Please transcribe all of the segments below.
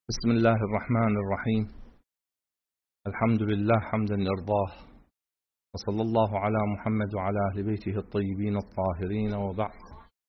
بسم الله الرحمن الرحيم. الحمد لله حمدا يرضاه، وصلى الله على محمد وعلى أهل بيته الطيبين الطاهرين، وبعد.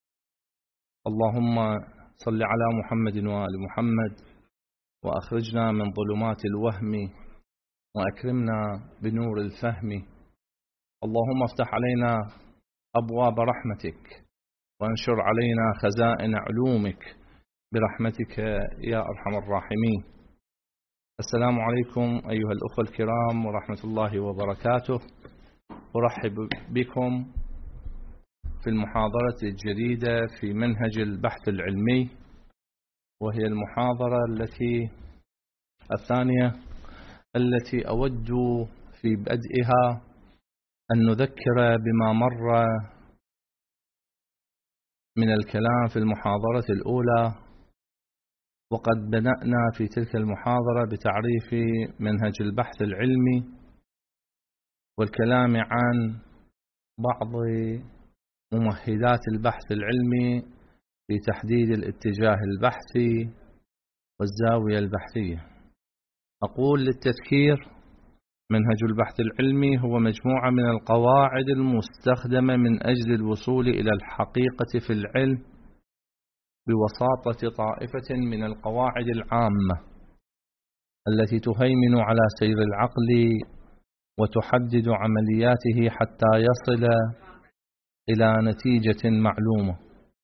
اللهم صل على محمد وآل محمد، وأخرجنا من ظلمات الوهم، وأكرمنا بنور الفهم. اللهم افتح علينا أبواب رحمتك، وانشر علينا خزائن علومك برحمتك يا أرحم الراحمين. السلام عليكم أيها الأخوة الكرام ورحمة الله وبركاته. أرحب بكم في المحاضرة الجديدة في منهج البحث العلمي، وهي المحاضرة الثانية التي أود في بدءها أن نذكر بما مر من الكلام في المحاضرة الأولى. وقد بدأنا في تلك المحاضرة بتعريف منهج البحث العلمي، والكلام عن بعض ممهدات البحث العلمي في تحديد الاتجاه البحثي والزاوية البحثية. أقول للتذكير: منهج البحث العلمي هو مجموعة من القواعد المستخدمة من أجل الوصول إلى الحقيقة في العلم بوساطة طائفة من القواعد العامة التي تهيمن على سير العقل وتحدد عملياته حتى يصل إلى نتيجة معلومة.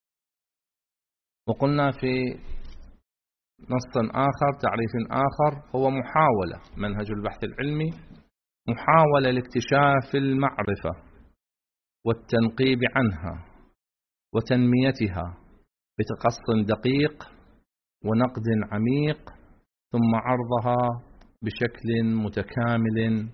وقلنا في نص آخر، تعريف آخر، هو محاولة منهج البحث العلمي محاولة لاكتشاف المعرفة والتنقيب عنها وتنميتها بتقص دقيق ونقد عميق، ثم عرضها بشكل متكامل.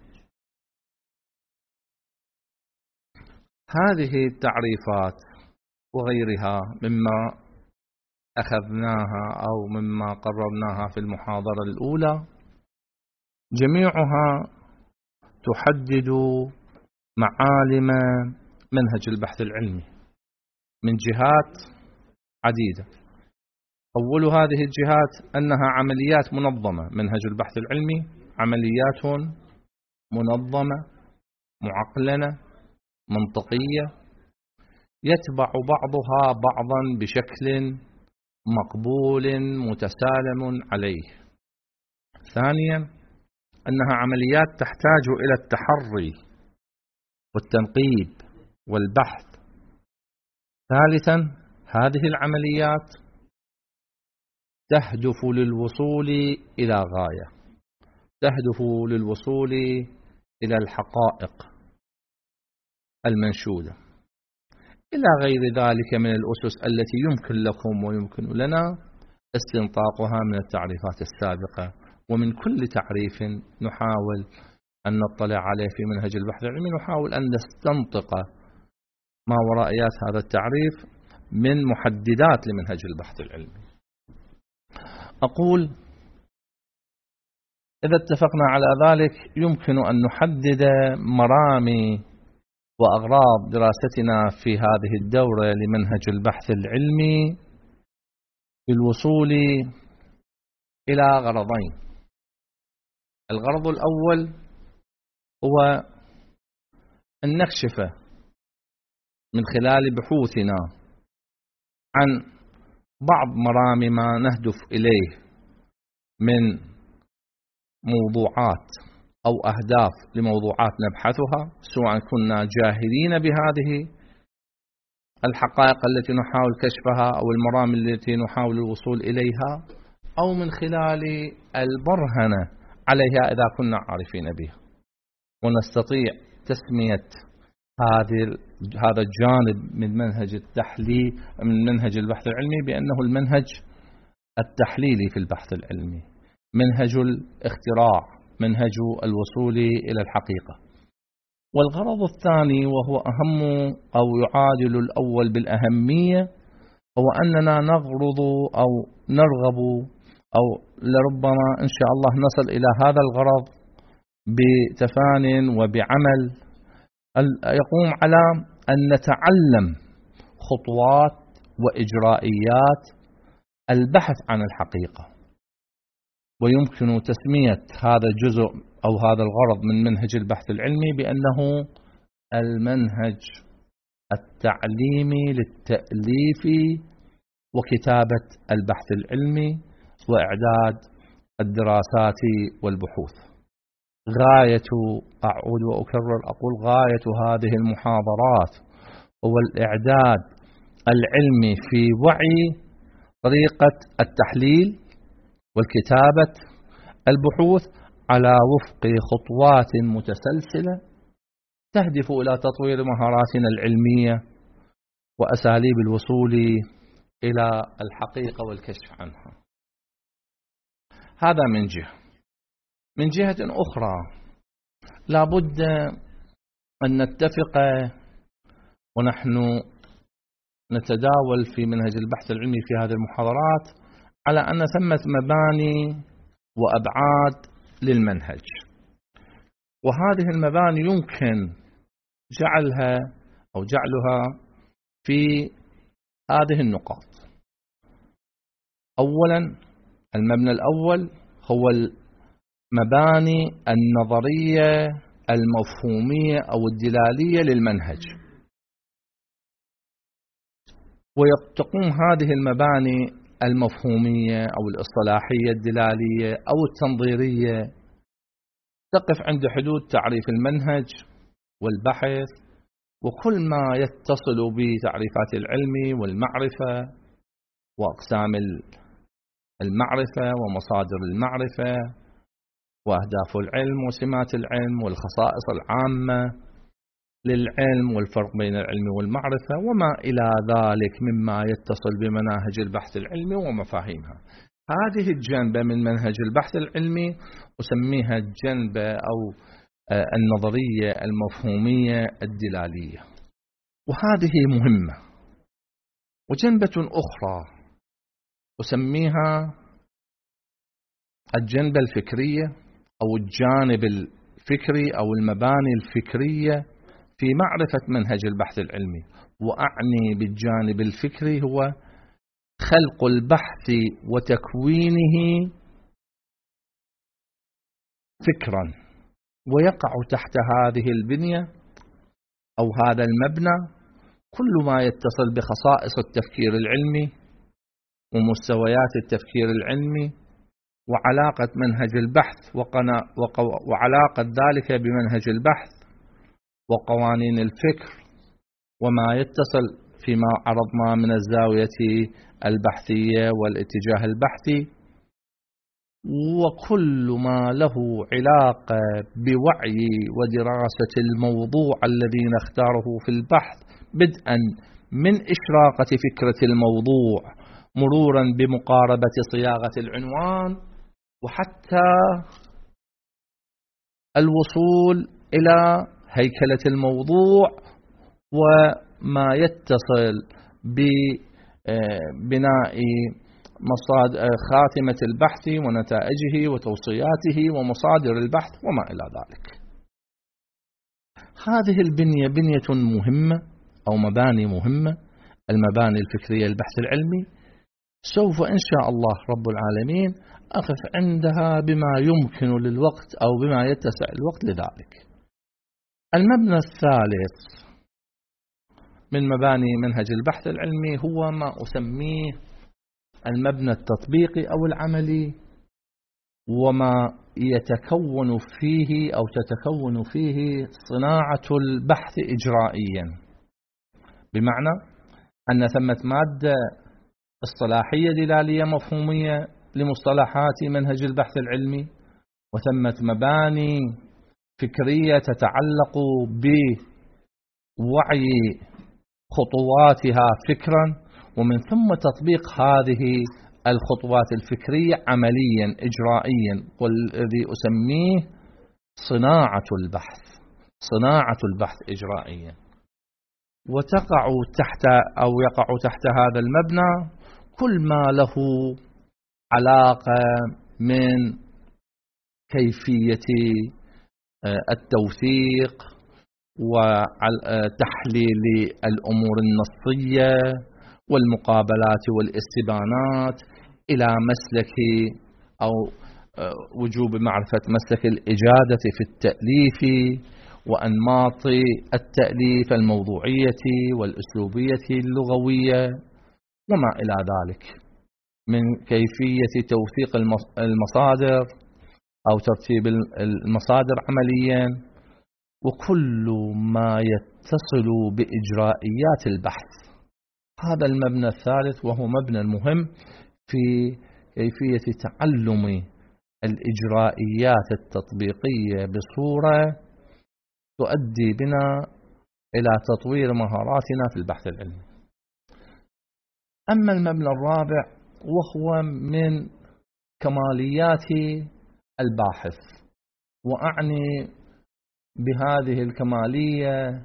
هذه التعريفات وغيرها مما أخذناها أو مما قررناها في المحاضرة الأولى جميعها تحدد معالم منهج البحث العلمي من جهات عديدة. أول هذه الجهات أنها عمليات منظمة. منهج البحث العلمي عمليات منظمة معقلنة منطقية يتبع بعضها بعضا بشكل مقبول متسالم عليه. ثانيا أنها عمليات تحتاج إلى التحري والتنقيب والبحث. ثالثا هذه العمليات تهدف للوصول إلى غاية، تهدف للوصول إلى الحقائق المنشودة، إلى غير ذلك من الأسس التي يمكن لكم ويمكن لنا استنطاقها من التعريفات السابقة. ومن كل تعريف نحاول أن نطلع عليه في منهج البحث العلمي نحاول أن نستنطق ما ورائيات هذا التعريف من محددات لمنهج البحث العلمي. أقول: إذا اتفقنا على ذلك يمكن أن نحدد مرامي وأغراض دراستنا في هذه الدورة لمنهج البحث العلمي بالوصول إلى غرضين. الغرض الأول هو أن نكشف من خلال بحوثنا عن بعض مرامي ما نهدف إليه من موضوعات أو أهداف لموضوعات نبحثها، سواء كنا جاهلين بهذه الحقائق التي نحاول كشفها أو المرام التي نحاول الوصول إليها، أو من خلال البرهنة عليها إذا كنا عارفين بها، ونستطيع تسمية هذا الجانب من منهج التحليل من منهج البحث العلمي بأنه المنهج التحليلي في البحث العلمي، منهج الاختراع، منهج الوصول إلى الحقيقة. والغرض الثاني وهو أهم أو يعادل الأول بالأهمية هو أننا نغرض أو نرغب أو لربما إن شاء الله نصل إلى هذا الغرض بتفان وبعمل يقوم على أن نتعلم خطوات وإجرائيات البحث عن الحقيقة. ويمكن تسمية هذا الجزء أو هذا الغرض من منهج البحث العلمي بأنه المنهج التعليمي للتأليف وكتابة البحث العلمي وإعداد الدراسات والبحوث. غاية، أعود وأكرر أقول، غاية هذه المحاضرات هو الإعداد العلمي في وعي طريقة التحليل والكتابة البحوث على وفق خطوات متسلسلة تهدف إلى تطوير مهاراتنا العلمية وأساليب الوصول إلى الحقيقة والكشف عنها. هذا من جهة. من جهة أخرى لا بد أن نتفق ونحن نتداول في منهج البحث العلمي في هذه المحاضرات على أن ثمة مباني وأبعاد للمنهج، وهذه المباني يمكن جعلها في هذه النقاط. أولا، المبنى الأول هو المباني النظرية المفهومية أو الدلالية للمنهج، وتقوم هذه المباني المفهومية أو الإصطلاحية الدلالية أو التنظيرية تقف عند حدود تعريف المنهج والبحث وكل ما يتصل بتعريفات العلم والمعرفة وأقسام المعرفة ومصادر المعرفة وأهداف العلم وسمات العلم والخصائص العامة للعلم والفرق بين العلم والمعرفة وما إلى ذلك مما يتصل بمناهج البحث العلمي ومفاهيمها. هذه الجنبة من منهج البحث العلمي أسميها الجنبة أو النظرية المفهومية الدلالية، وهذه مهمة. وجنبة أخرى أسميها الجنبة الفكرية أو الجانب الفكري أو المباني الفكرية في معرفة منهج البحث العلمي. وأعني بالجانب الفكري هو خلق البحث وتكوينه فكرا، ويقع تحت هذه البنية أو هذا المبنى كل ما يتصل بخصائص التفكير العلمي ومستويات التفكير العلمي وعلاقة منهج البحث وعلاقة ذلك بمنهج البحث وقوانين الفكر وما يتصل فيما عرضنا من الزاوية البحثية والاتجاه البحثي، وكل ما له علاقة بوعي ودراسة الموضوع الذي نختاره في البحث، بدءا من إشراقة فكرة الموضوع مرورا بمقاربة صياغة العنوان وحتى الوصول إلى هيكلة الموضوع وما يتصل ببناء خاتمة البحث ونتائجه وتوصياته ومصادر البحث وما إلى ذلك. هذه البنية بنية مهمة أو مباني مهمة، المباني الفكرية البحث العلمي، سوف إن شاء الله رب العالمين أقف عندها بما يمكن للوقت أو بما يتسع الوقت لذلك. المبنى الثالث من مباني منهج البحث العلمي هو ما أسميه المبنى التطبيقي أو العملي، وما يتكون فيه أو تتكون فيه صناعة البحث إجرائيا، بمعنى أن ثمة مادة اصطلاحية دلالية مفهومية لمصطلحات منهج البحث العلمي، وثمة مباني فكرية تتعلق بوعي خطواتها فكرا، ومن ثم تطبيق هذه الخطوات الفكرية عمليا إجرائيا، والذي أسميه صناعة البحث إجرائيا. يقع تحت هذا المبنى كل ما له علاقة من كيفية التوثيق وتحليل الأمور النصية والمقابلات والاستبانات إلى مسلك أو وجوب معرفة مسلك الإجادة في التأليف وأنماط التأليف الموضوعية والأسلوبية اللغوية وما إلى ذلك من كيفية توثيق المصادر أو ترتيب المصادر عمليا وكل ما يتصل بإجرائيات البحث. هذا المبنى الثالث وهو مبنى مهم في كيفية تعلم الإجرائيات التطبيقية بصورة تؤدي بنا إلى تطوير مهاراتنا في البحث العلمي. أما المبنى الرابع وهو من كماليات الباحث، وأعني بهذه الكمالية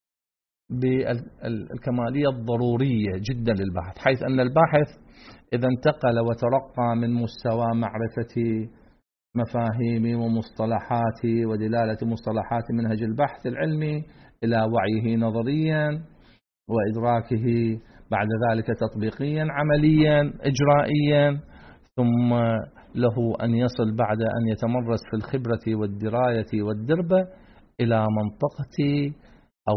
بالكمالية الضرورية جدا للباحث، حيث أن الباحث إذا انتقل وترقى من مستوى معرفة مفاهيم ومصطلحات ودلالة مصطلحات منهج البحث العلمي إلى وعيه نظريا وإدراكه بعد ذلك تطبيقيا عمليا إجرائيا، ثم له أن يصل بعد أن يتمرس في الخبرة والدراية والدربة إلى منطقة أو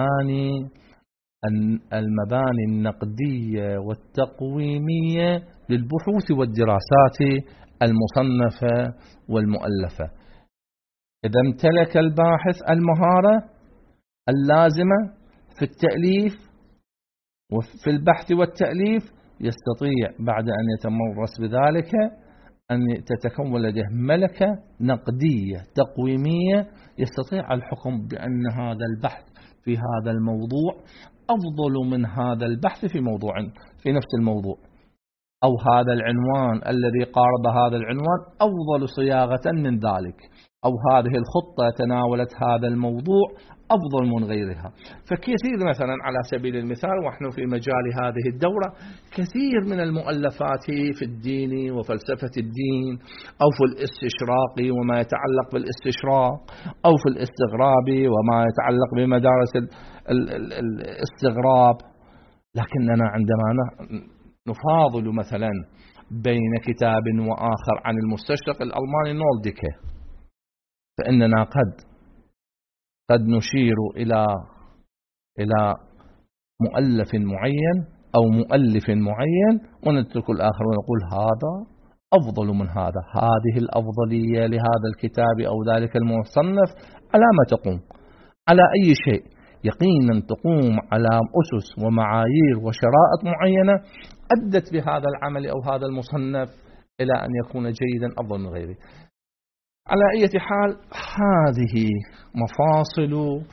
المباني النقدية والتقويمية للبحوث والدراسات المصنفة والمؤلفة. إذا امتلك الباحث المهارة اللازمة في التأليف وفي البحث والتأليف، يستطيع بعد أن يتمرس بذلك أن تتكون لديه ملكة نقدية تقويمية، يستطيع الحكم بأن هذا البحث في هذا الموضوع أفضل من هذا البحث في نفس الموضوع، أو هذا العنوان الذي قارب هذا العنوان أفضل صياغة من ذلك، أو هذه الخطة تناولت هذا الموضوع أفضل من غيرها. فكثير مثلا على سبيل المثال ونحن في مجال هذه الدورة كثير من المؤلفات في الدين وفلسفة الدين أو في الاستشراق وما يتعلق بالاستشراق أو في الاستغراب وما يتعلق بمدارس الاستغراب، لكننا عندما نفاضل مثلا بين كتاب وآخر عن المستشرق الألماني نولدكه، فإننا قد نشير إلى مؤلف معين أو مؤلف معين ونترك الآخر ونقول هذا أفضل من هذا. هذه الأفضلية لهذا الكتاب أو ذلك المصنف على ما تقوم؟ على أي شيء؟ يقينا تقوم على أسس ومعايير وشرائط معينة أدت بهذا العمل أو هذا المصنف إلى أن يكون جيدا أفضل من غيره. على أي حال هذه مفاصل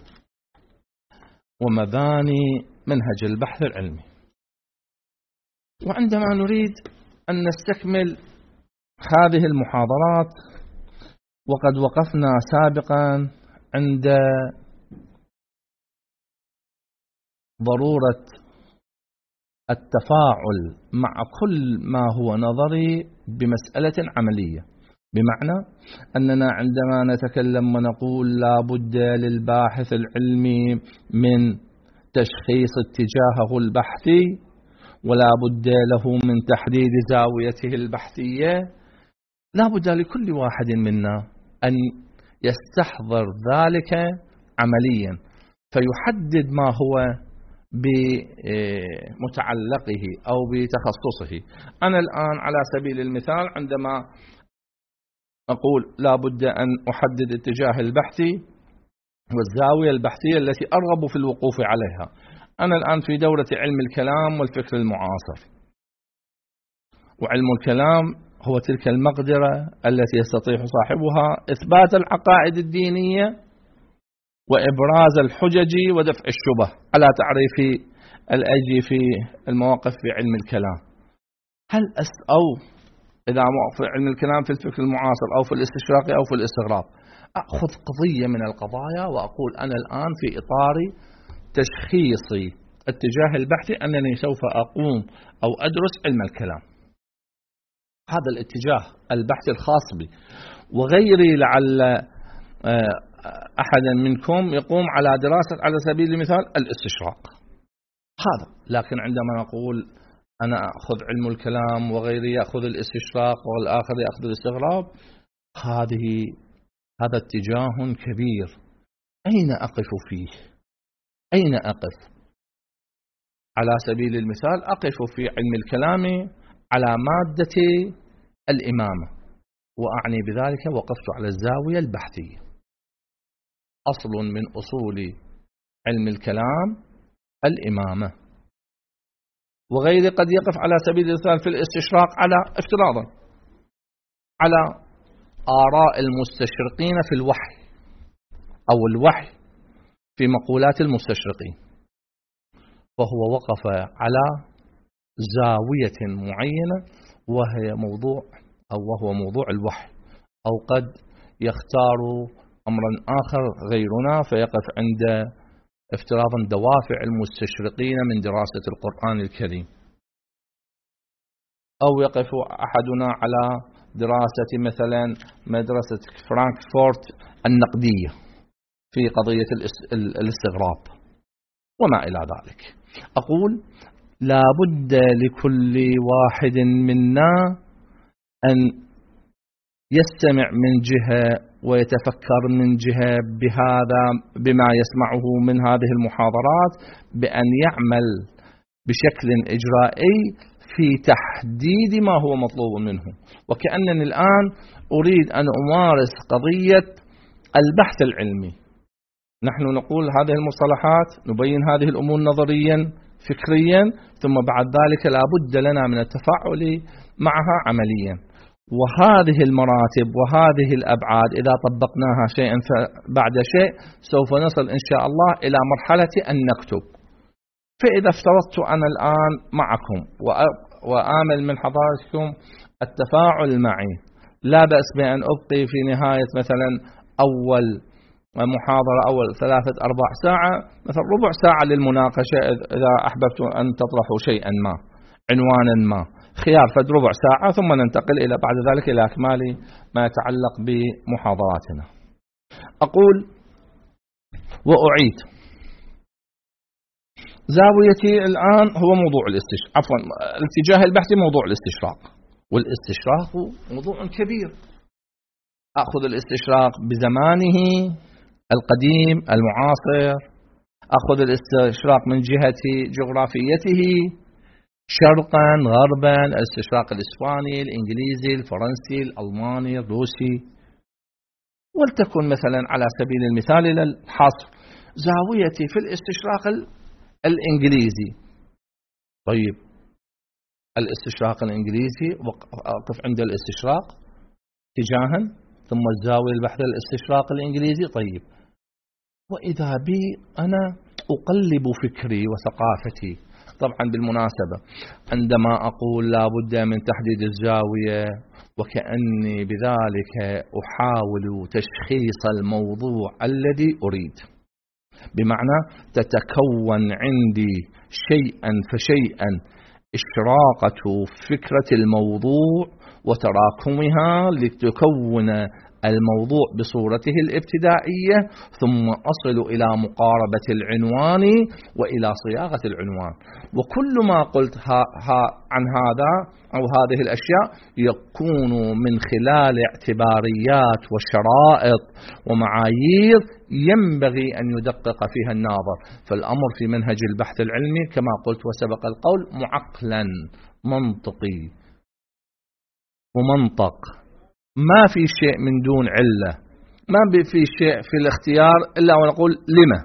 ومباني منهج البحث العلمي. وعندما نريد أن نستكمل هذه المحاضرات وقد وقفنا سابقا عند ضرورة التفاعل مع كل ما هو نظري بمسألة عملية، بمعنى أننا عندما نتكلم ونقول لا بد للباحث العلمي من تشخيص اتجاهه البحثي ولا بد له من تحديد زاويته البحثية، لا بد لكل واحد منا أن يستحضر ذلك عمليا فيحدد ما هو بمتعلقه أو بتخصصه. أنا الآن على سبيل المثال عندما أقول لا بد أن أحدد اتجاه البحثي والزاوية البحثية التي أرغب في الوقوف عليها، أنا الآن في دورة علم الكلام والفكر المعاصر، وعلم الكلام هو تلك المقدرة التي يستطيع صاحبها إثبات العقائد الدينية وإبراز الحجج ودفع الشبه على تعريف الأجي في المواقف في علم الكلام. أو إذا في علم الكلام في الفكر المعاصر أو في الاستشراق أو في الاستغراب، أخذ قضية من القضايا وأقول أنا الآن في إطار تشخيصي اتجاه البحثي أنني سوف أقوم أو أدرس علم الكلام، هذا الاتجاه البحثي الخاص بي. وغيري لعل أحدا منكم يقوم على دراسة على سبيل المثال الاستشراق هذا، لكن عندما نقول أنا أخذ علم الكلام وغيري يأخذ الاستشراق والآخر يأخذ الاستغراب، هذا اتجاه كبير. أين أقف فيه؟ أين أقف؟ على سبيل المثال أقف في علم الكلام على مادة الإمامة، وأعني بذلك وقفت على الزاوية البحثية. أصل من أصول علم الكلام الإمامة. وغيري قد يقف على سبيل المثال في الاستشراق على افتراضا على آراء المستشرقين في الوحي أو الوحي في مقولات المستشرقين، فهو وقف على زاوية معينة وهو موضوع الوحي، أو قد يختار أمرا آخر غيرنا فيقف عند افتراضا دوافع المستشرقين من دراسة القرآن الكريم، أو يقف أحدنا على دراسة مثلا مدرسة فرانكفورت النقدية في قضية الاستغراب وما إلى ذلك. أقول لا بد لكل واحد منا أن يستمع من جهة ويتفكر من جهة بما يسمعه من هذه المحاضرات، بأن يعمل بشكل إجرائي في تحديد ما هو مطلوب منه. وكأنني الآن أريد أن أمارس قضية البحث العلمي. نحن نقول هذه المصطلحات، نبين هذه الأمور نظريا فكريا، ثم بعد ذلك لا بد لنا من التفاعل معها عمليا. وهذه المراتب وهذه الأبعاد إذا طبقناها شيئا بعد شيء سوف نصل إن شاء الله إلى مرحلة أن نكتب. فإذا افترضت أنا الآن معكم وآمل من حضراتكم التفاعل معي، لا بأس بأن أبقي في نهاية مثلا أول محاضرة أول 3-4 ساعة مثلا ربع ساعة للمناقشة إذا أحببت أن تطرحوا شيئا ما، عنوانا ما، خيار فد ربع ساعة، ثم ننتقل إلى بعد ذلك إلى أكمال ما يتعلق بمحاضراتنا. أقول وأعيد زاويتي الآن هو موضوع الاتجاه البحثي موضوع الاستشراق، والاستشراق موضوع كبير. أخذ الاستشراق بزمانه القديم المعاصر، أخذ الاستشراق من جهة جغرافيته شرقا غربا، الاستشراق الإسباني الإنجليزي الفرنسي الألماني الروسي، ولتكن مثلا على سبيل المثال للحصر زاويتي في الاستشراق الإنجليزي. طيب الاستشراق الإنجليزي أقف عند الاستشراق اتجاها، ثم الزاوية البحث الاستشراق الإنجليزي. طيب وإذا بي أنا أقلب فكري وثقافتي. طبعا بالمناسبة عندما أقول لا بد من تحديد الزاوية وكأني بذلك أحاول تشخيص الموضوع الذي أريد، بمعنى تتكون عندي شيئا فشيئا إشراقة فكرة الموضوع وتراكمها لتكون الموضوع بصورته الابتدائية، ثم أصل إلى مقاربة العنوان وإلى صياغة العنوان. وكل ما قلت عن هذا أو هذه الأشياء يكون من خلال اعتباريات وشرائط ومعايير ينبغي أن يدقق فيها الناظر. فالأمر في منهج البحث العلمي كما قلت وسبق القول معقلا منطقي ومنطق، ما في شيء من دون علة، ما في شيء في الاختيار إلا ونقول لما.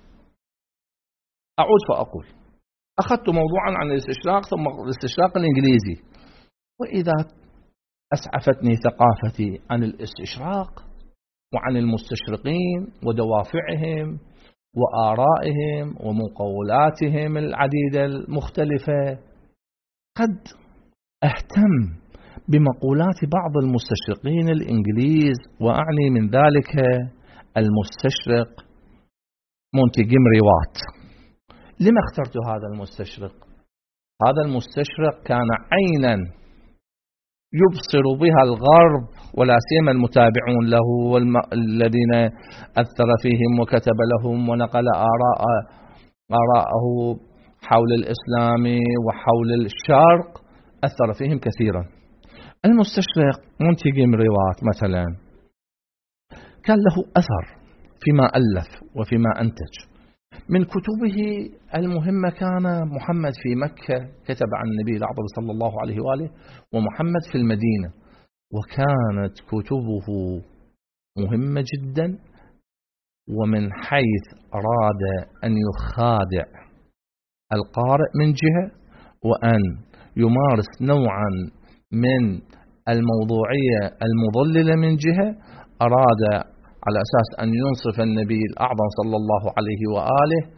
أعود فأقول أخذت موضوعا عن الاستشراق ثم الاستشراق الإنجليزي، وإذا أسعفتني ثقافتي عن الاستشراق وعن المستشرقين ودوافعهم وآرائهم ومقولاتهم العديدة المختلفة، قد أهتم بمقولات بعض المستشرقين الإنجليز، وأعني من ذلك المستشرق مونتجيمري وات. لما اخترت هذا المستشرق؟ هذا المستشرق كان عينا يبصر بها الغرب ولا سيما المتابعون له والذين أثر فيهم وكتب لهم ونقل آراءه حول الإسلام وحول الشرق أثر فيهم كثيرا. المستشرق منتج رواة مثلا كان له أثر فيما ألف وفيما أنتج. من كتبه المهمة كان محمد في مكة كتب عن النبي الأعظم صلى الله عليه وآله، ومحمد في المدينة، وكانت كتبه مهمة جدا. ومن حيث أراد أن يخادع القارئ من جهة، وأن يمارس نوعا من الموضوعية المضللة من جهة، أراد على أساس أن ينصف النبي الأعظم صلى الله عليه وآله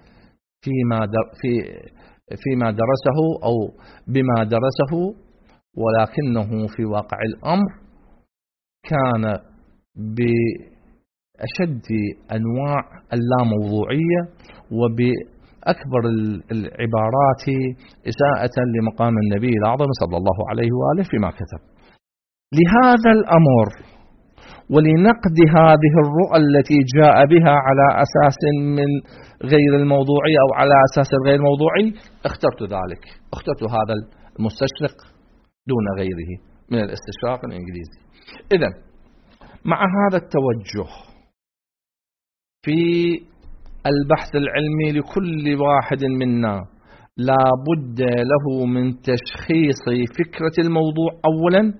فيما درسه أو بما درسه، ولكنه في واقع الأمر كان بأشد أنواع اللاموضوعية وبأكبر العبارات إساءة لمقام النبي الأعظم صلى الله عليه وآله فيما كتب. لهذا الأمر ولنقد هذه الرؤى التي جاء بها على أساس من غير الموضوعي أو على أساس الغير موضوعي، اخترت ذلك، اخترت هذا المستشرق دون غيره من الاستشراق الإنجليزي. إذن مع هذا التوجه في البحث العلمي لكل واحد منا لا بد له من تشخيص فكرة الموضوع أولا،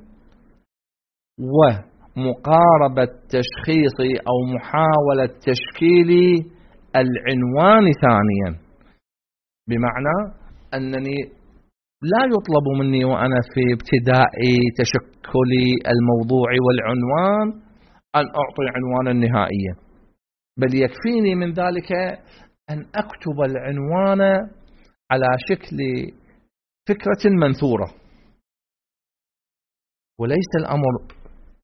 ومقاربة تشخيص أو محاولة تشكيل العنوان ثانيا. بمعنى أنني لا يطلب مني وأنا في ابتداء تشكل الموضوع والعنوان أن أعطي عنوانا نهائيا، بل يكفيني من ذلك أن أكتب العنوان على شكل فكرة منثورة، وليس الأمر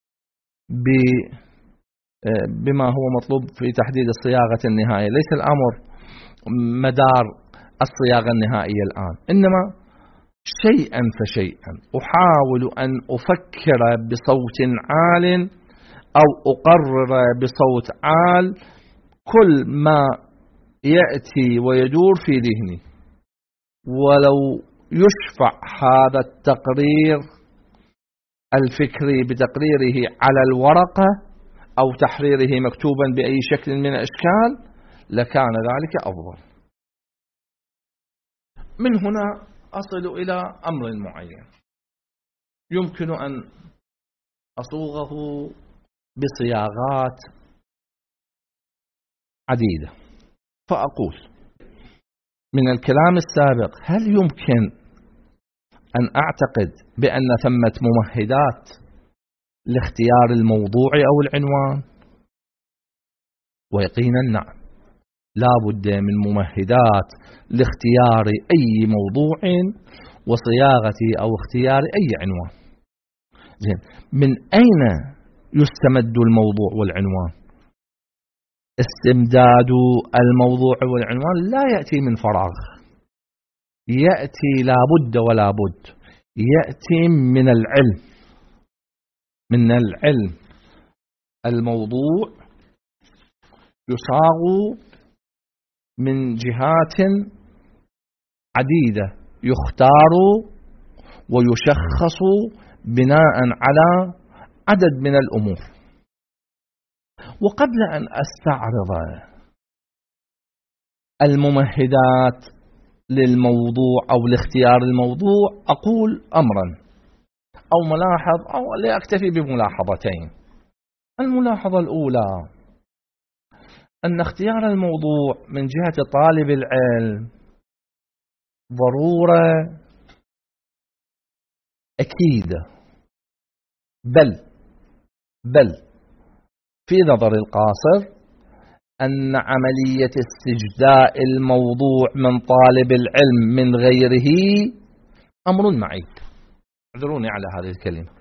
بما هو مطلوب في تحديد الصياغة النهائية، ليس الأمر مدار الصياغة النهائية الآن، إنما شيئا فشيئا أحاول أن أفكر بصوت عال أو أقرر بصوت عال كل ما يأتي ويدور في ذهني، ولو يشفع هذا التقرير الفكري بتقريره على الورقة أو تحريره مكتوبا بأي شكل من الأشكال لكان ذلك أفضل. من هنا أصل إلى أمر معين يمكن أن أصوغه بصياغات عديدة، فأقول من الكلام السابق: هل يمكن أن أعتقد بأن ثمة ممهدات لاختيار الموضوع أو العنوان؟ ويقينا نعم، لا بد من ممهدات لاختيار أي موضوع وصياغة أو اختيار أي عنوان. زين، من أين يستمد الموضوع والعنوان؟ استمداد الموضوع والعنوان لا يأتي من فراغ، يأتي لا بد ولا بد، يأتي من العلم. من العلم الموضوع يصاغ من جهات عديدة، يختار ويشخص بناء على عدد من الأمور. وقبل أن أستعرض الممهدات للموضوع أو لاختيار الموضوع أقول أمرا أو ملاحظ، أو لا أكتفي بملاحظتين. الملاحظة الأولى أن اختيار الموضوع من جهة طالب العلم ضرورة أكيدة، بل في نظر القاصر أن عملية استجداء الموضوع من طالب العلم من غيره أمر معيب. اعذروني على هذه الكلمة.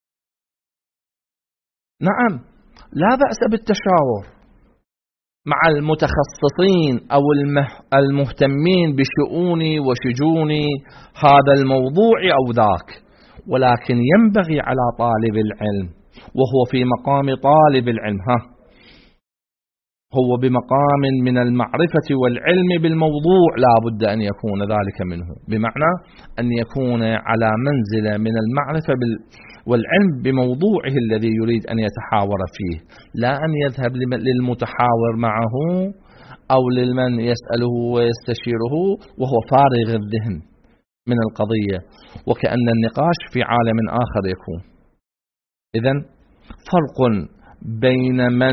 نعم، لا بأس بالتشاور مع المتخصصين أو المهتمين بشؤون وشجون هذا الموضوع أو ذاك، ولكن ينبغي على طالب العلم وهو في مقام طالب العلم هو بمقام من المعرفة والعلم بالموضوع لا بد أن يكون ذلك منه، بمعنى أن يكون على منزلة من المعرفة والعلم بموضوعه الذي يريد أن يتحاور فيه، لا أن يذهب للمتحاور معه أو لمن يسأله ويستشيره وهو فارغ الذهن من القضية، وكأن النقاش في عالم آخر يكون. إذن فرق بين من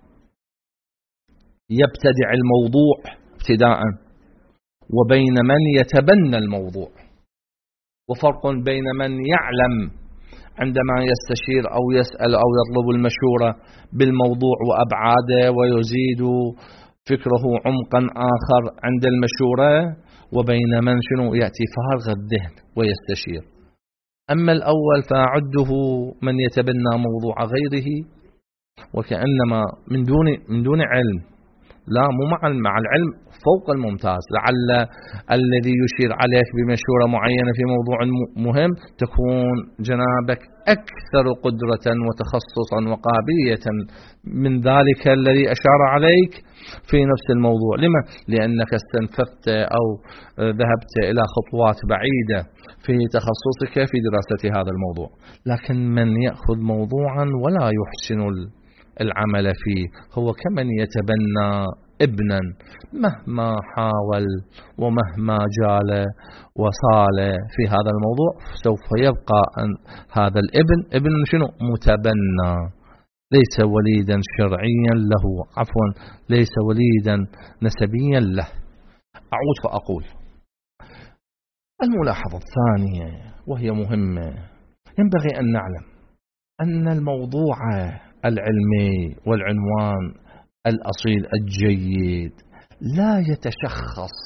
يبتدع الموضوع ابتداء وبين من يتبنى الموضوع، وفرق بين من يعلم عندما يستشير أو يسأل أو يطلب المشورة بالموضوع وأبعاده ويزيد فكره عمقا آخر عند المشورة، وبين من يأتي فارغ الذهن ويستشير. أما الأول فأعده من يتبنى موضوع غيره وكأنما من دون علم، لا مو مع العلم فوق الممتاز، لعل الذي يشير عليك بمشورة معينة في موضوع مهم تكون جنابك أكثر قدرة وتخصصا وقابلية من ذلك الذي أشار عليك في نفس الموضوع. لما؟ لأنك استنفذت أو ذهبت إلى خطوات بعيدة في تخصصك في دراسة هذا الموضوع. لكن من يأخذ موضوعا ولا يحسن العمل فيه هو كمن يتبنى ابنا مهما حاول ومهما جال وصال في هذا الموضوع سوف يبقى أن هذا الابن متبنى، ليس وليدا شرعيا له، ليس وليدا نسبيا له. أعود فأقول الملاحظة الثانية وهي مهمة، ينبغي أن نعلم أن الموضوع العلمي والعنوان الأصيل الجيد لا يتشخص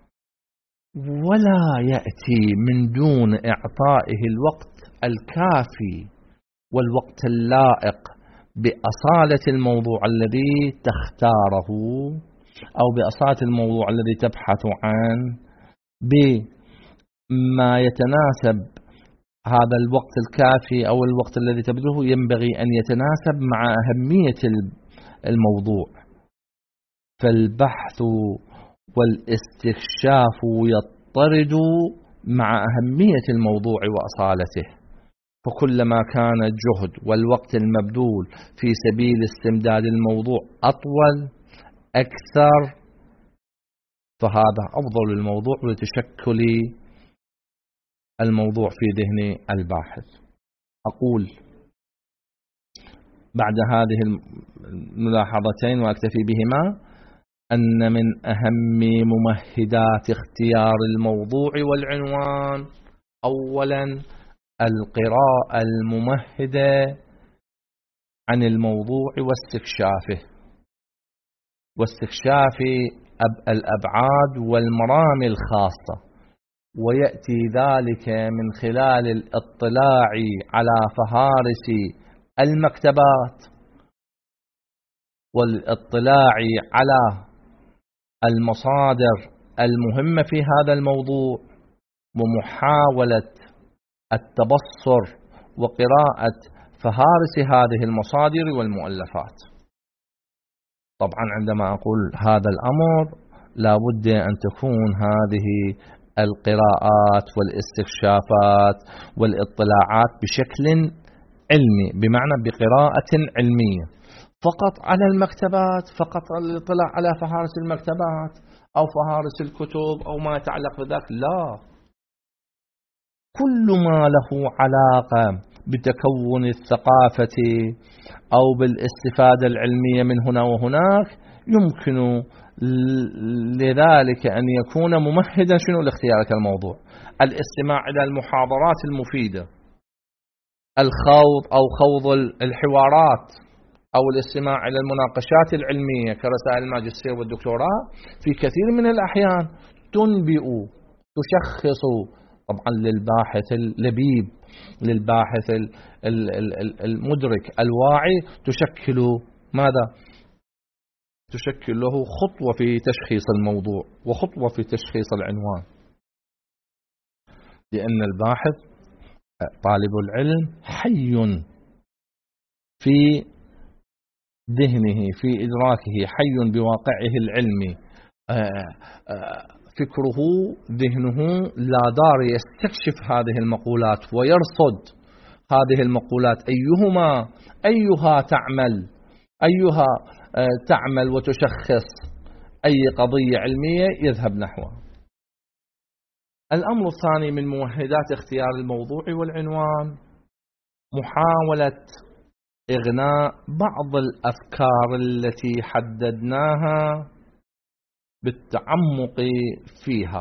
ولا يأتي من دون إعطائه الوقت الكافي والوقت اللائق بأصالة الموضوع الذي تختاره أو بأصالة الموضوع الذي تبحث عنه، بما يتناسب. هذا الوقت الكافي أو الوقت الذي تبذله ينبغي أن يتناسب مع أهمية الموضوع، فالبحث والاستكشاف يضطرد مع أهمية الموضوع وأصالته، فكلما كان الجهد والوقت المبذول في سبيل استمداد الموضوع أطول أكثر فهذا أفضل الموضوع لتشكل الموضوع في ذهن الباحث. أقول بعد هذه الملاحظتين وأكتفي بهما أن من أهم ممهدات اختيار الموضوع والعنوان أولا القراءة الممهدة عن الموضوع واستكشاف الأبعاد والمرامي الخاصة، ويأتي ذلك من خلال الاطلاع على فهارس المكتبات والاطلاع على المصادر المهمة في هذا الموضوع ومحاولة التبصر وقراءة فهارس هذه المصادر والمؤلفات. طبعا عندما أقول هذا الأمر لا بد أن تكون هذه القراءات والاستكشافات والاطلاعات بشكل علمي، بمعنى بقراءة علمية فقط على المكتبات، فقط الاطلاع على فهارس المكتبات أو فهارس الكتب أو ما يتعلق بذلك، لا، كل ما له علاقة بتكون الثقافة أو بالاستفادة العلمية من هنا وهناك يمكن لذلك أن يكون ممهدا لاختيارك الموضوع. الاستماع إلى المحاضرات المفيدة، الخوض أو خوض الحوارات أو الاستماع إلى المناقشات العلمية كرسائل الماجستير والدكتوراه في كثير من الأحيان تنبئ تشخص طبعا للباحث اللبيب، للباحث المدرك الواعي، تشكل ماذا؟ تشكل له خطوة في تشخيص الموضوع وخطوة في تشخيص العنوان، لأن الباحث طالب العلم حي في ذهنه في إدراكه حي بواقعه العلمي، فكره ذهنه لا دار يستكشف هذه المقولات ويرصد هذه المقولات أيها تعمل وتشخص أي قضية علمية يذهب نحوها. الأمر الثاني من ممهدات اختيار الموضوع والعنوان محاولة إغناء بعض الأفكار التي حددناها بالتعمق فيها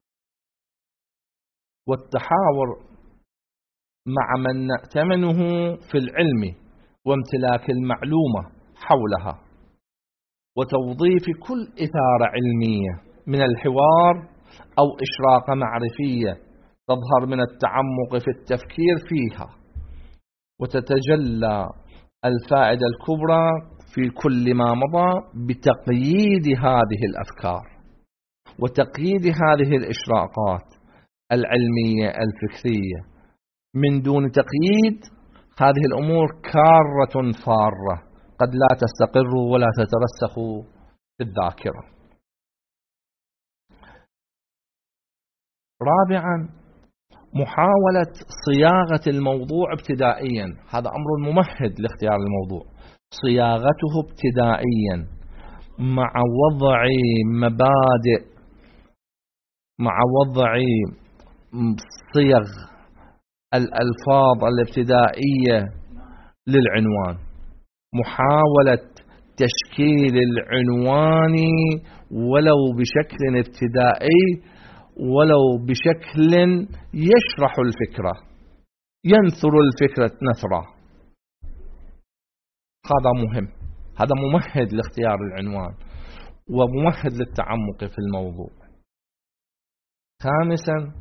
والتحاور مع من نأتمنه في العلم وامتلاك المعلومة حولها، وتوظيف كل إثارة علمية من الحوار أو إشراقة معرفية تظهر من التعمق في التفكير فيها، وتتجلى الفائدة الكبرى في كل ما مضى بتقييد هذه الأفكار وتقييد هذه الإشراقات العلمية الفكرية. من دون تقييد هذه الأمور كارة فارة قد لا تستقر ولا تترسخ في الذاكرة. رابعا محاولة صياغة الموضوع ابتدائيا، هذا أمر ممهد لاختيار الموضوع، صياغته ابتدائيا مع وضع مبادئ، مع وضع صيغ الألفاظ الابتدائية للعنوان، محاولة تشكيل العنوان ولو بشكل ابتدائي، ولو بشكل يشرح الفكرة، ينثر الفكرة نثرة. هذا مهم، هذا ممهد لاختيار العنوان وممهد للتعمق في الموضوع. خامسا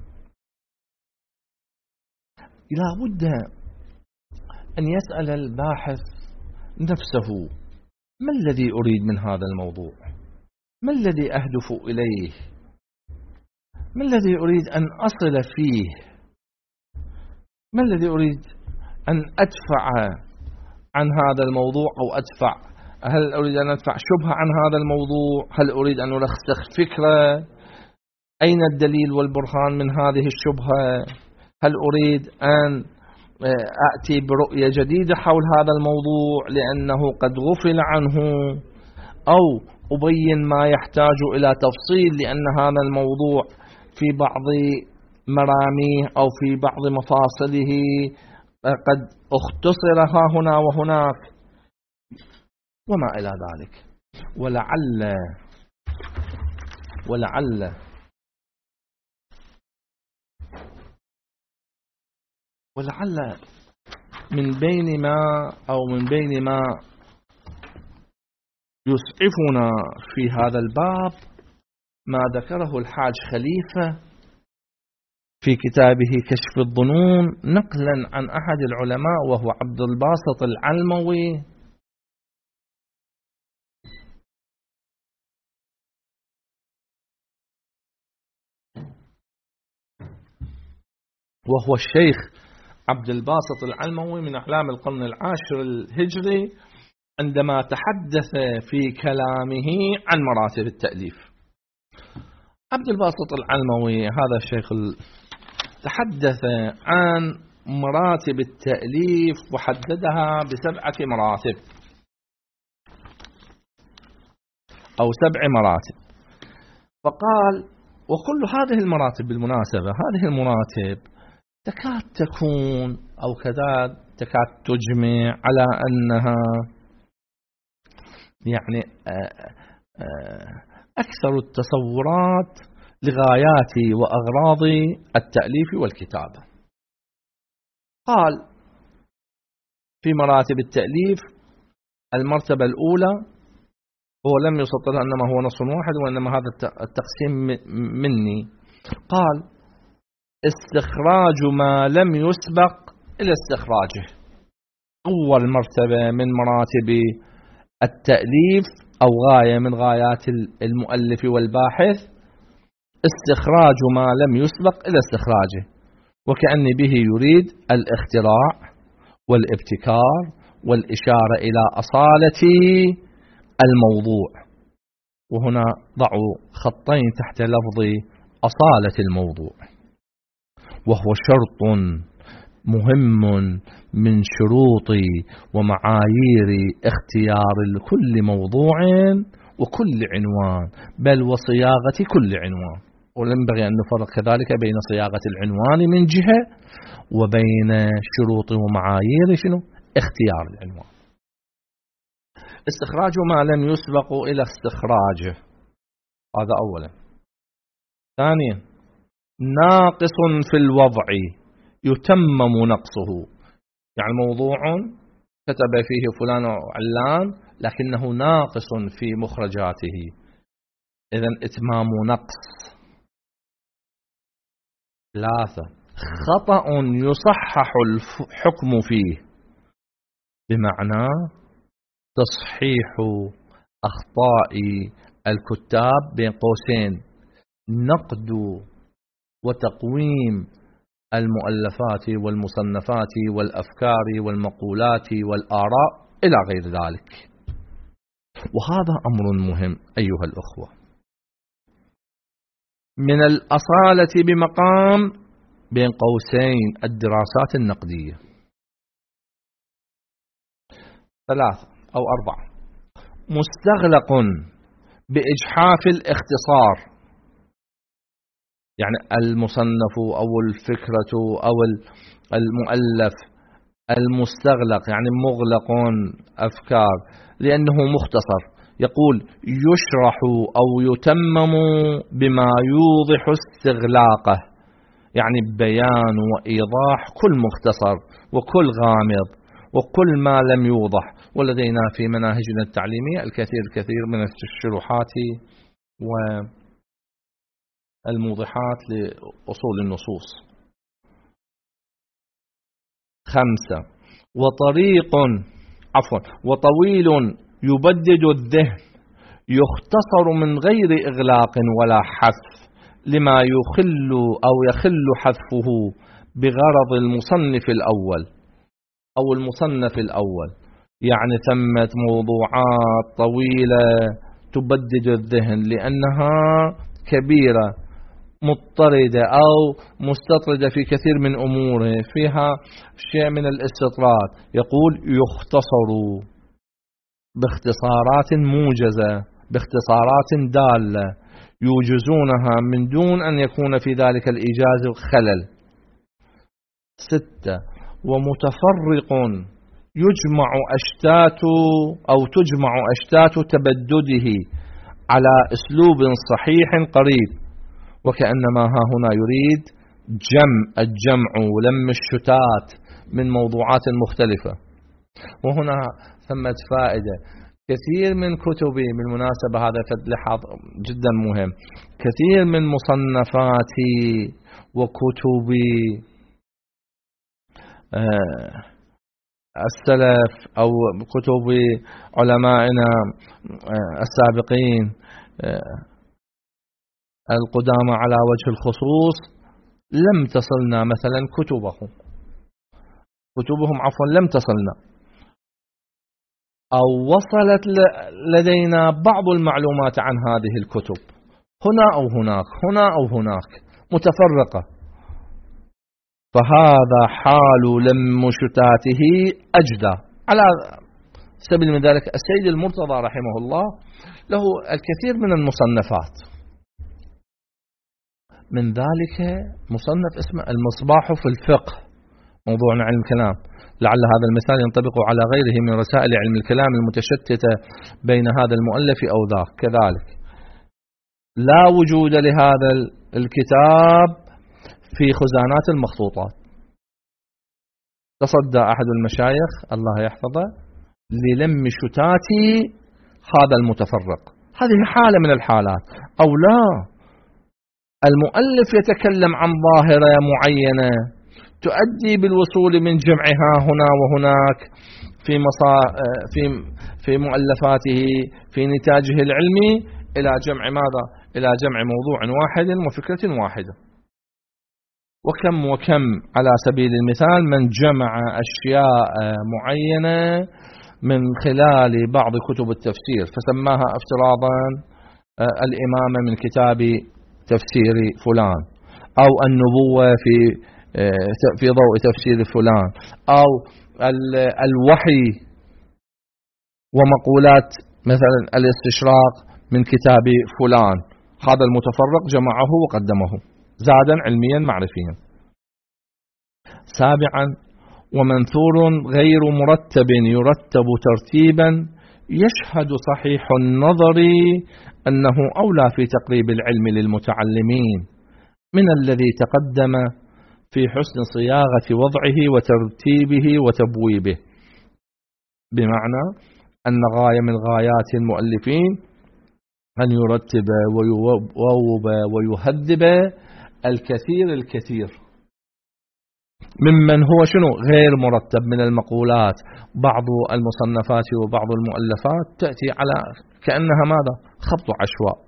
لا بد أن يسأل الباحث نفسه: ما الذي أريد من هذا الموضوع؟ ما الذي أهدف إليه؟ ما الذي أريد أن أصل فيه؟ ما الذي أريد أن أدفع عن هذا الموضوع أو أدفع؟ هل أريد أن أدفع شبهة عن هذا الموضوع؟ هل أريد أن أرسخ فكرة؟ أين الدليل والبرهان من هذه الشبهة؟ هل أريد أن أأتي برؤية جديدة حول هذا الموضوع لأنه قد غفل عنه، أو أبين ما يحتاج إلى تفصيل لأن هذا الموضوع في بعض مراميه أو في بعض مفاصله قد اختصر ها هنا وهناك وما إلى ذلك. ولعل من بين ما يسعفنا في هذا الباب ما ذكره الحاج خليفة في كتابه كشف الظنون نقلا عن أحد العلماء وهو عبد الباسط العلموي، وهو الشيخ عبد الباسط العلموي من أعلام القرن العاشر الهجري، عندما تحدث في كلامه عن مراتب التأليف. عبد الباسط العلموي هذا الشيخ تحدث عن مراتب التأليف وحددها ب7 مراتب أو 7 مراتب، فقال: وكل هذه المراتب بالمناسبة هذه المراتب تكاد تكون أو تكاد تجمع على أنها يعني أكثر التصورات لغايات وأغراض التأليف والكتابة. قال في مراتب التأليف: المرتبة الأولى، هو لم يسطر أنما هو نص واحد وإنما هذا التقسيم مني، قال: استخراج ما لم يسبق إلى استخراجه. أول مرتبة من مراتب التأليف أو غاية من غايات المؤلف والباحث استخراج ما لم يسبق إلى استخراجه، وكأن به يريد الاختراع والابتكار والإشارة إلى أصالة الموضوع. وهنا ضعوا خطين تحت لفظ أصالة الموضوع، وهو شرط مهم من شروط ومعايير اختيار كل موضوع وكل عنوان، بل وصياغة كل عنوان. وينبغي أن نفرق كذلك بين صياغة العنوان من جهة وبين شروط ومعايير اختيار العنوان. استخراج ما لم يسبق إلى استخراجه، هذا أولا. ثانيا، ناقص في الوضع يتمم نقصه، يعني موضوع كتب فيه فلان وعلان لكنه ناقص في مخرجاته، إذن إتمام نقص. ثلاثة، خطأ يصحح الحكم فيه، بمعنى تصحيح أخطاء الكتاب بين قوسين نقد وتقويم المؤلفات والمصنفات والأفكار والمقولات والآراء إلى غير ذلك. وهذا أمر مهم أيها الأخوة، من الأصالة بمقام بين قوسين الدراسات النقدية. ثلاثة أو أربعة، مستغلق بإجحاف الاختصار، يعني المصنف أو الفكرة أو المؤلف المستغلق يعني مغلق أفكار لأنه مختصر. يقول يشرح أو يتمم بما يوضح استغلاقه، يعني بيان وإيضاح كل مختصر وكل غامض وكل ما لم يوضح. ولدينا في مناهجنا التعليمية الكثير من الشروحات والموضحات لأصول النصوص. خمسة، وطويل يبدد الذهن، يختصر من غير إغلاق ولا حذف لما يخل حذفه بغرض المصنف الأول أو المصنف الأول. يعني ثمة موضوعات طويلة تبدد الذهن لأنها كبيرة مضطردة أو مستطردة في كثير من أموره، فيها شيء من الاستطراد. يقول يختصر باختصارات موجزة، باختصارات دالة يوجزونها من دون أن يكون في ذلك الإيجاز خلل. 6، ومتفرق تجمع أشتات تبدده على أسلوب صحيح قريب، وكأنما ها هنا يريد الجمع ولم الشتات من موضوعات مختلفة. وهنا ثمة فائدة، كثير من كتبي بالمناسبة هذا لحظ جدا مهم، كثير من مصنفاتي وكتبي السلف أو كتب علمائنا السابقين القدامى على وجه الخصوص لم تصلنا مثلا كتبهم لم تصلنا، أو وصلت لدينا بعض المعلومات عن هذه الكتب هنا أو هناك متفرقة. فهذا حال لم شتاته أجدى. على سبيل من ذلك السيد المرتضى رحمه الله له الكثير من المصنفات، من ذلك مصنف اسمه المصباح في الفقه، موضوعنا علم الكلام. لعل هذا المثال ينطبق على غيره من رسائل علم الكلام المتشتتة بين هذا المؤلف أو ذاك. كذلك لا وجود لهذا الكتاب في خزانات المخطوطات. تصدى أحد المشايخ الله يحفظه للم شتات هذا المتفرق. هذه حالة من الحالات. أو لا، المؤلف يتكلم عن ظاهرة معينة تؤدي بالوصول من جمعها هنا وهناك في مؤلفاته في نتاجه العلمي إلى جمع ماذا؟ إلى جمع موضوع واحد وفكرة واحدة. وكم وكم على سبيل المثال من جمع أشياء معينة من خلال بعض كتب التفسير فسماها افتراضا الإمامة من كتاب تفسير فلان، أو النبوة في ضوء تفسير فلان، أو الوحي ومقولات مثلا الاستشراق من كتاب فلان. هذا المتفرق جمعه وقدمه زادا علميا معرفيا. سابعا ومنثور غير مرتب يرتب ترتيبا يشهد صحيح النظر أنه أولى في تقريب العلم للمتعلمين من الذي تقدم في حسن صياغة وضعه وترتيبه وتبويبه. بمعنى أن غاية من غايات المؤلفين أن يرتب ويوب ويهذب الكثير ممن هو شنو غير مرتب من المقولات. بعض المصنفات وبعض المؤلفات تأتي على كأنها ماذا خبط عشواء،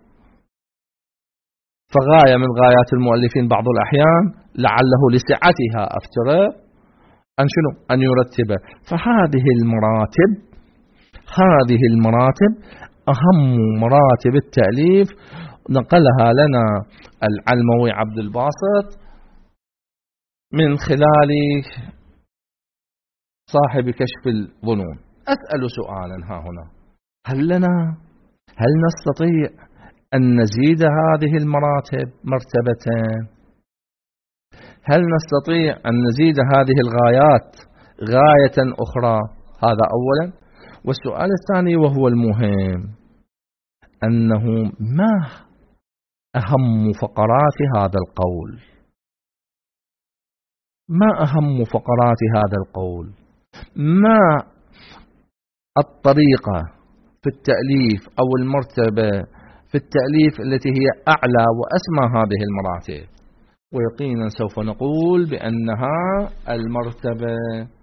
فغاية من غايات المؤلفين بعض الأحيان لعله لسعتها أفترى أن شنو أن يرتب. فهذه المراتب أهم مراتب التأليف نقلها لنا العلموي عبد الباسط من خلال صاحب كشف الظنون. أسأل سؤالا ها هنا، هل نستطيع أن نزيد هذه المراتب مرتبتين؟ هل نستطيع أن نزيد هذه الغايات غاية أخرى؟ هذا أولا. والسؤال الثاني وهو المهم، أنه ما أهم فقرات هذا القول؟ ما أهم فقرات هذا القول؟ ما الطريقة في التأليف أو المرتبة في التأليف التي هي أعلى وأسمى هذه المراتب؟ ويقينا سوف نقول بأنها المرتبة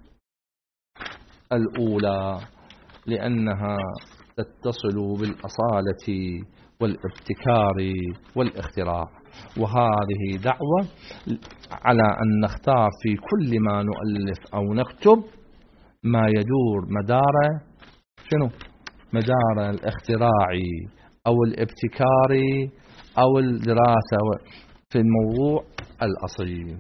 الأولى، لأنها تتصل بالأصالة والابتكار والاختراع. وهذه دعوة على أن نختار في كل ما نؤلف أو نكتب ما يدور مدار الاختراع أو الابتكار أو الدراسة في الموضوع الأصيل.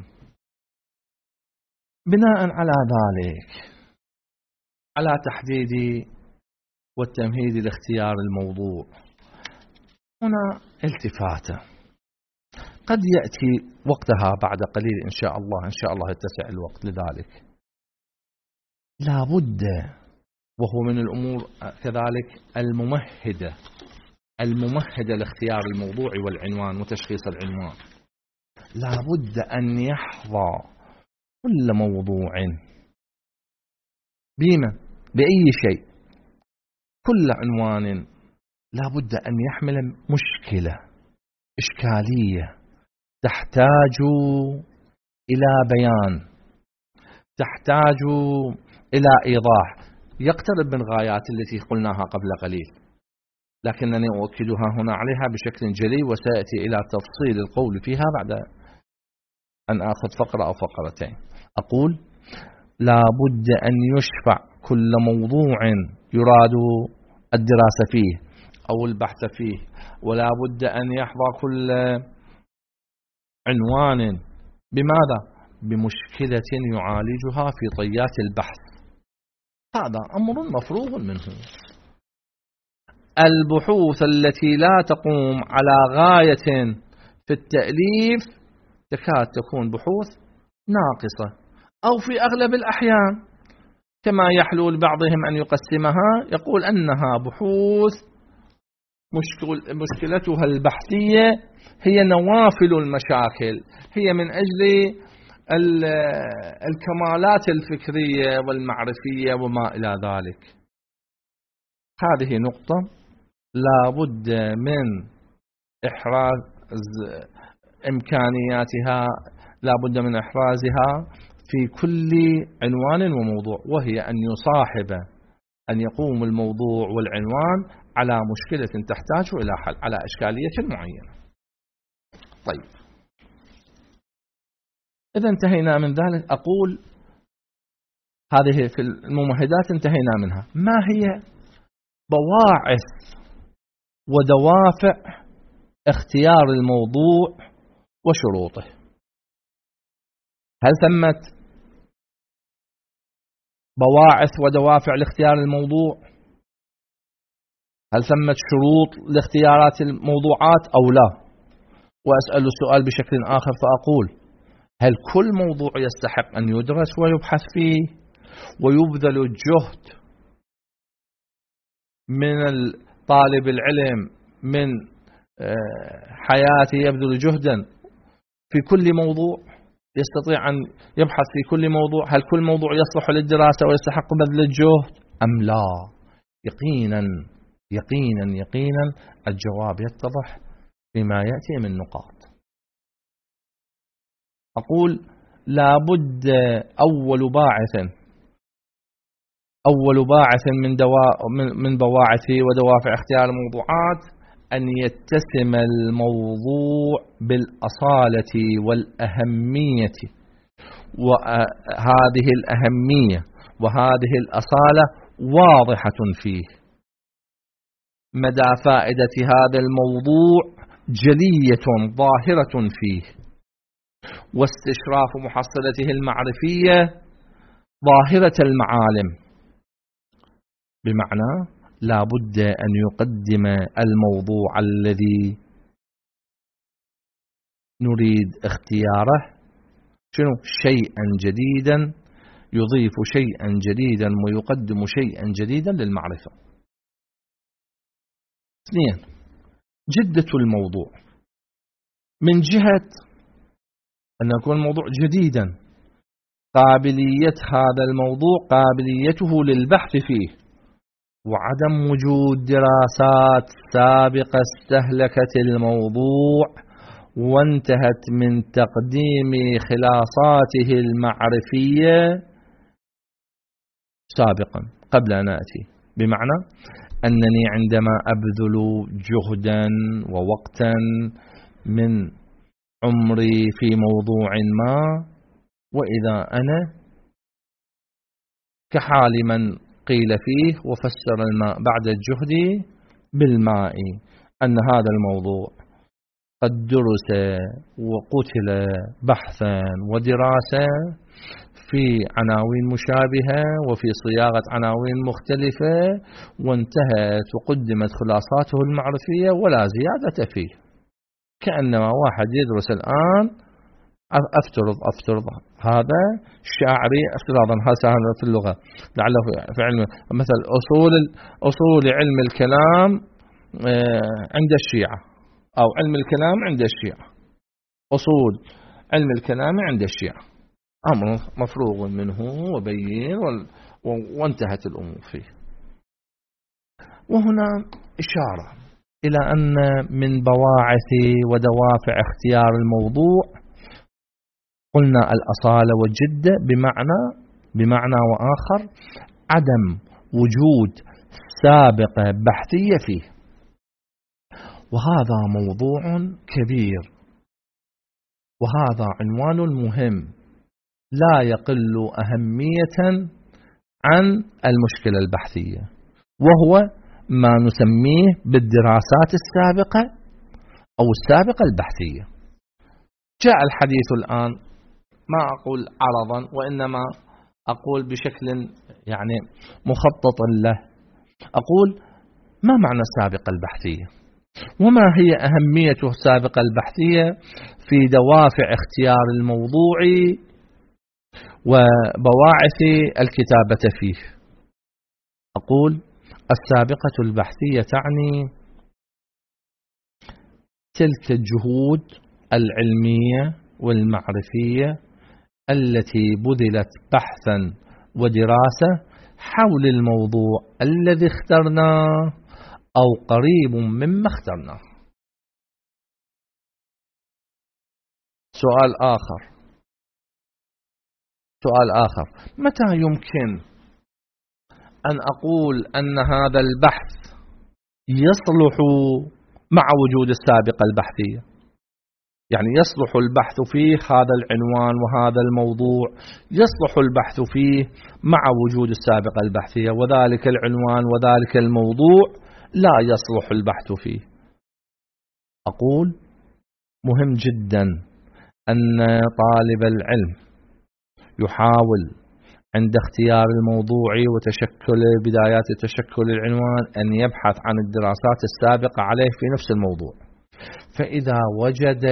بناء على ذلك، على تحديد والتمهيد لاختيار الموضوع، هنا التفاتة قد يأتي وقتها بعد قليل إن شاء الله يتسع الوقت لذلك. لا بد، وهو من الأمور كذلك الممهدة لاختيار الموضوع والعنوان وتشخيص العنوان، لا بد أن يحظى كل موضوع بأي شيء، كل عنوان لا بد أن يحمل مشكلة إشكالية تحتاج إلى بيان، تحتاج إلى إيضاح، يقترب من غايات التي قلناها قبل قليل، لكنني أؤكدها هنا عليها بشكل جلي، وسيأتي إلى تفصيل القول فيها بعد أن أخذ فقرة أو فقرتين. أقول لا بد أن يشفع كل موضوع يراد الدراسة فيه أو البحث فيه، ولا بد أن يحظى كل عنوان بماذا؟ بمشكلة يعالجها في طيات البحث. هذا أمر مفروغ منه. البحوث التي لا تقوم على غاية في التأليف تكاد تكون بحوث ناقصة، أو في أغلب الأحيان كما يحلو لبعضهم أن يقسمها، يقول أنها بحوث مشكلتها البحثية هي نوافل المشاكل، هي من أجل الكمالات الفكرية والمعرفية وما إلى ذلك. هذه نقطة لا بد من إحراز إمكانياتها، لا بد من إحرازها في كل عنوان وموضوع، وهي أن يصاحب أن يقوم الموضوع والعنوان على مشكلة تحتاج إلى حل، على إشكالية معينة. طيب، إذا انتهينا من ذلك أقول هذه في الممهدات انتهينا منها. ما هي بواعث ودوافع اختيار الموضوع وشروطه؟ هل ثمة بواعث ودوافع لاختيار الموضوع؟ هل ثمة شروط لاختيارات الموضوعات أو لا؟ وأسأل السؤال بشكل آخر فأقول هل كل موضوع يستحق أن يدرس ويبحث فيه ويبذل الجهد من طالب العلم من حياته يبذل جهدا في كل موضوع، يستطيع أن يبحث في كل موضوع؟ هل كل موضوع يصلح للدراسة ويستحق بذل الجهد أم لا؟ يقينا يقينا يقينا الجواب يتضح فيما يأتي من نقاط. أقول لابد أول باعث من بواعث ودوافع اختيار الموضوعات أن يتسم الموضوع بالأصالة والأهمية، وهذه الأهمية وهذه الأصالة واضحة فيه. مدى فائدة هذا الموضوع جلية ظاهرة فيه، واستشراف محصلته المعرفية ظاهرة المعالم، بمعنى لا بد أن يقدم الموضوع الذي نريد اختياره شيئا جديدا، يضيف شيئا جديدا ويقدم شيئا جديدا للمعرفة. 2. جدة الموضوع، من جهة أن يكون الموضوع جديدا، قابلية هذا الموضوع قابليته للبحث فيه، وعدم وجود دراسات سابقة استهلكت الموضوع وانتهت من تقديم خلاصاته المعرفية سابقا قبل أن أتي. بمعنى أنني عندما أبذل جهدا ووقتا من عمري في موضوع ما، وإذا أنا كحال من قيل فيه وفسر الماء بعد الجهد بالماء، أن هذا الموضوع قد درس وقتل بحثا ودراسة في عناوين مشابهة وفي صياغة عناوين مختلفة، وانتهت وقدمت خلاصاته المعرفية ولا زيادة فيه. كأنما واحد يدرس الآن، أفترض هذا شاعري افتراضا، هذا في اللغة لعله في علم مثل أصول علم الكلام عند الشيعة، أو علم الكلام عند الشيعة، أصول علم الكلام عند الشيعة، أمر مفروغ منه وبين وانتهت الأمور فيه. وهنا إشارة إلى أن من بواعث ودوافع اختيار الموضوع قلنا الأصالة والجدة، بمعنى وآخر عدم وجود سابقة بحثية فيه. وهذا موضوع كبير، وهذا عنوان مهم لا يقل أهمية عن المشكلة البحثية، وهو ما نسميه بالدراسات السابقة أو السابقة البحثية. جاء الحديث الآن، ما أقول عرضا وإنما أقول بشكل يعني مخطط له، أقول ما معنى السابقة البحثية، وما هي أهمية السابقة البحثية في دوافع اختيار الموضوع وبواعث الكتابة فيه. أقول السابقة البحثية تعني تلك الجهود العلمية والمعرفية التي بذلت بحثا ودراسة حول الموضوع الذي اخترناه أو قريب مما اخترناه. سؤال آخر، متى يمكن أن أقول أن هذا البحث يصلح مع وجود السابقة البحثية؟ يعني يصلح البحث فيه هذا العنوان وهذا الموضوع، يصلح البحث فيه مع وجود السابقة البحثية، وذلك العنوان وذلك الموضوع لا يصلح البحث فيه. أقول مهم جدا أن طالب العلم يحاول عند اختيار الموضوع وتشكل بدايات تشكل العنوان أن يبحث عن الدراسات السابقة عليه في نفس الموضوع. فإذا وجد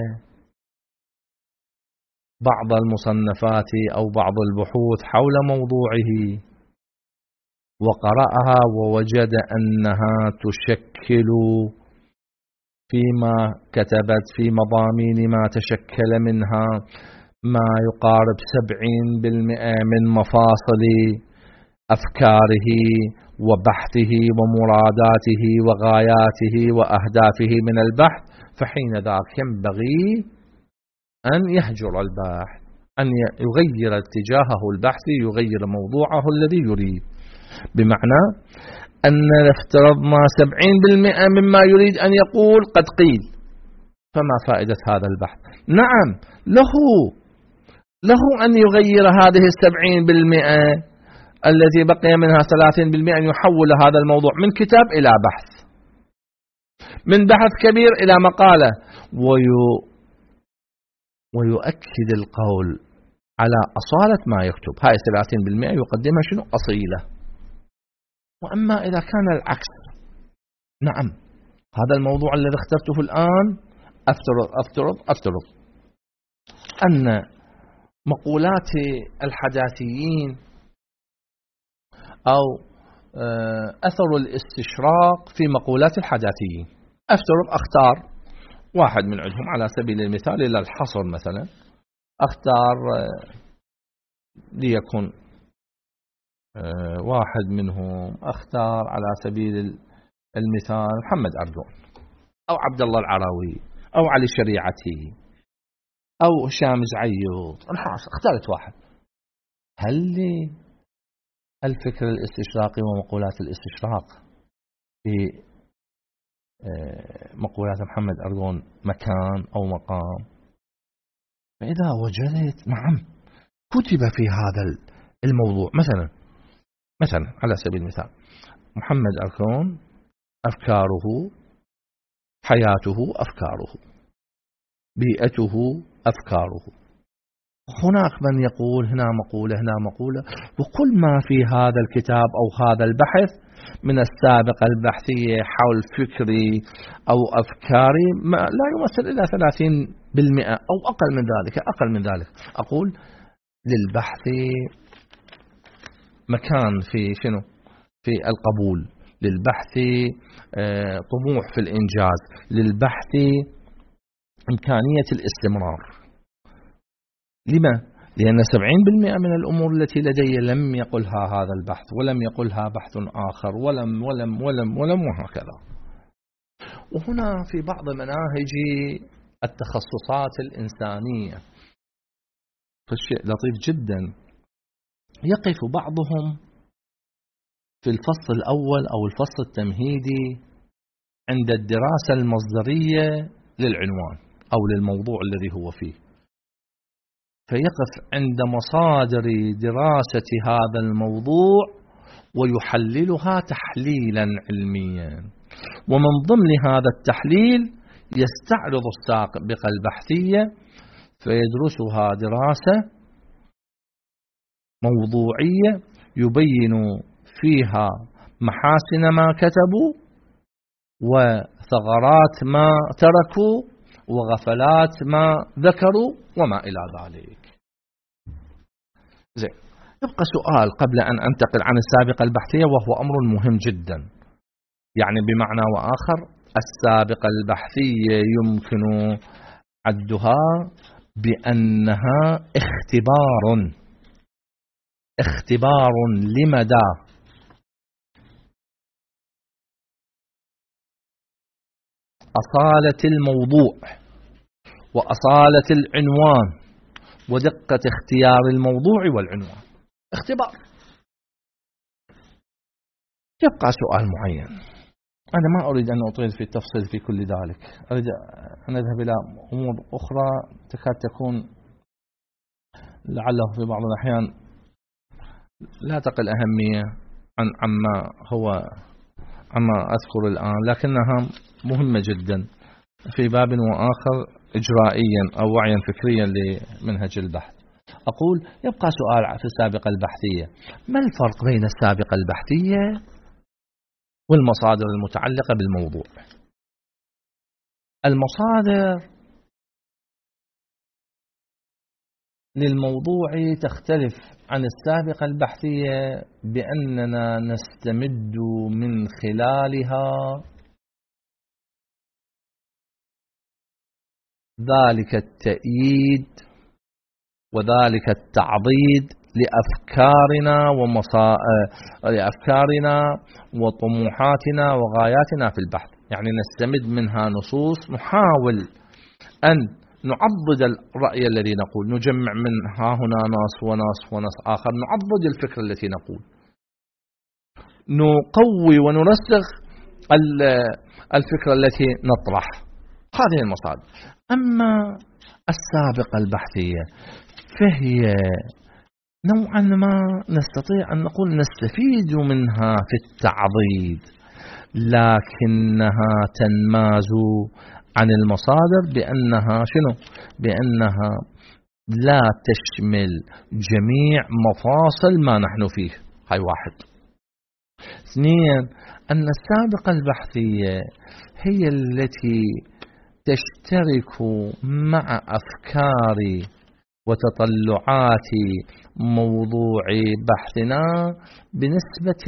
بعض المصنفات أو بعض البحوث حول موضوعه وقرأها ووجد أنها تشكل فيما كتبت في مضامين ما تشكل منها ما يقارب 70% من مفاصل أفكاره وبحثه ومراداته وغاياته وأهدافه من البحث، فحين ذاك ينبغي أن يهجر البحث، أن يغير اتجاهه البحثي، يغير موضوعه الذي يريد. بمعنى أن نفترض ما 70% مما يريد أن يقول قد قيل، فما فائدة هذا البحث؟ نعم، له أن يغير هذه 70% التي بقي منها 30%، أن يحول هذا الموضوع من كتاب إلى بحث، من بحث كبير إلى مقالة، ويؤكد القول على أصالة ما يكتب. هاي 30% يقدمها شنو؟ أصيلة. وأما إذا كان العكس، نعم هذا الموضوع الذي اخترته الآن أفترض أن مقولات الحداثيين أو أثر الاستشراق في مقولات الحداثيين، أختار واحد من عندهم على سبيل المثال إلى الحصر مثلا، أختار ليكن واحد منهم، أختار على سبيل المثال محمد أردون أو عبد الله العراوي أو علي الشريعتي أو هشام زعيوط، اختارت واحد. هل لي الفكر الاستشراقي ومقولات الاستشراق في مقولات محمد أردون مكان أو مقام؟ فإذا وجدت نعم كتب في هذا الموضوع، مثلا على سبيل المثال محمد أردون أفكاره، حياته أفكاره، بيئته أفكاره، هناك من يقول هنا مقولة، وكل ما في هذا الكتاب أو هذا البحث من السابقة البحثية حول فكري أو أفكاري لا يمثل إلا 30% أو أقل من ذلك. أقول للبحث مكان في شنو؟ في القبول، للبحث طموح في الإنجاز، للبحث إمكانية الاستمرار. لما؟ لأن 70% من الأمور التي لدي لم يقلها هذا البحث، ولم يقلها بحث آخر، ولم وهكذا. وهنا في بعض مناهج التخصصات الإنسانية فالشيء لطيف جدا، يقف بعضهم في الفصل الأول أو الفصل التمهيدي عند الدراسة المصدرية للعنوان أو للموضوع الذي هو فيه، فيقف عند مصادر دراسة هذا الموضوع ويحللها تحليلا علميا، ومن ضمن هذا التحليل يستعرض السابقة البحثية فيدرسها دراسة موضوعية يبين فيها محاسن ما كتبوا وثغرات ما تركوا وغفلات ما ذكروا وما إلى ذلك. زين، يبقى سؤال قبل أن أنتقل عن السابقة البحثية، وهو أمر مهم جدا، يعني بمعنى وآخر السابقة البحثية يمكن عدها بأنها اختبار لمدى أصالة الموضوع وأصالة العنوان ودقة اختيار الموضوع والعنوان. اختبار. يبقى سؤال معين، أنا ما أريد أن أطيل في التفصيل في كل ذلك، أريد أن أذهب إلى أمور أخرى تكاد تكون لعله في بعض الأحيان لا تقل أهمية عما أذكر الآن، لكنها مهمة جدا في باب وآخر إجرائيا أو وعيا فكريا لمنهج البحث. أقول يبقى سؤال في السابقة البحثية: ما الفرق بين السابقة البحثية والمصادر المتعلقة بالموضوع؟ المصادر للموضوع تختلف عن السابقة البحثية بأننا نستمد من خلالها ذلك التأييد وذلك التعضيد لأفكارنا وطموحاتنا وغاياتنا في البحث. يعني نستمد منها نصوص، نحاول أن نعضد الرأي الذي نقول، نجمع من ها هنا نص ونص ونص آخر، نعضد الفكرة التي نقول، نقوي ونرسخ الفكرة التي نطرح. هذه المصادر. أما السابقة البحثية فهي نوعا ما نستطيع أن نقول نستفيد منها في التعضيد، لكنها تنماز عن المصادر بأنها لا تشمل جميع مفاصل ما نحن فيه. هاي واحد. اثنين، أن السابقة البحثية هي التي تشترك مع أفكار وتطلعات موضوع بحثنا بنسبة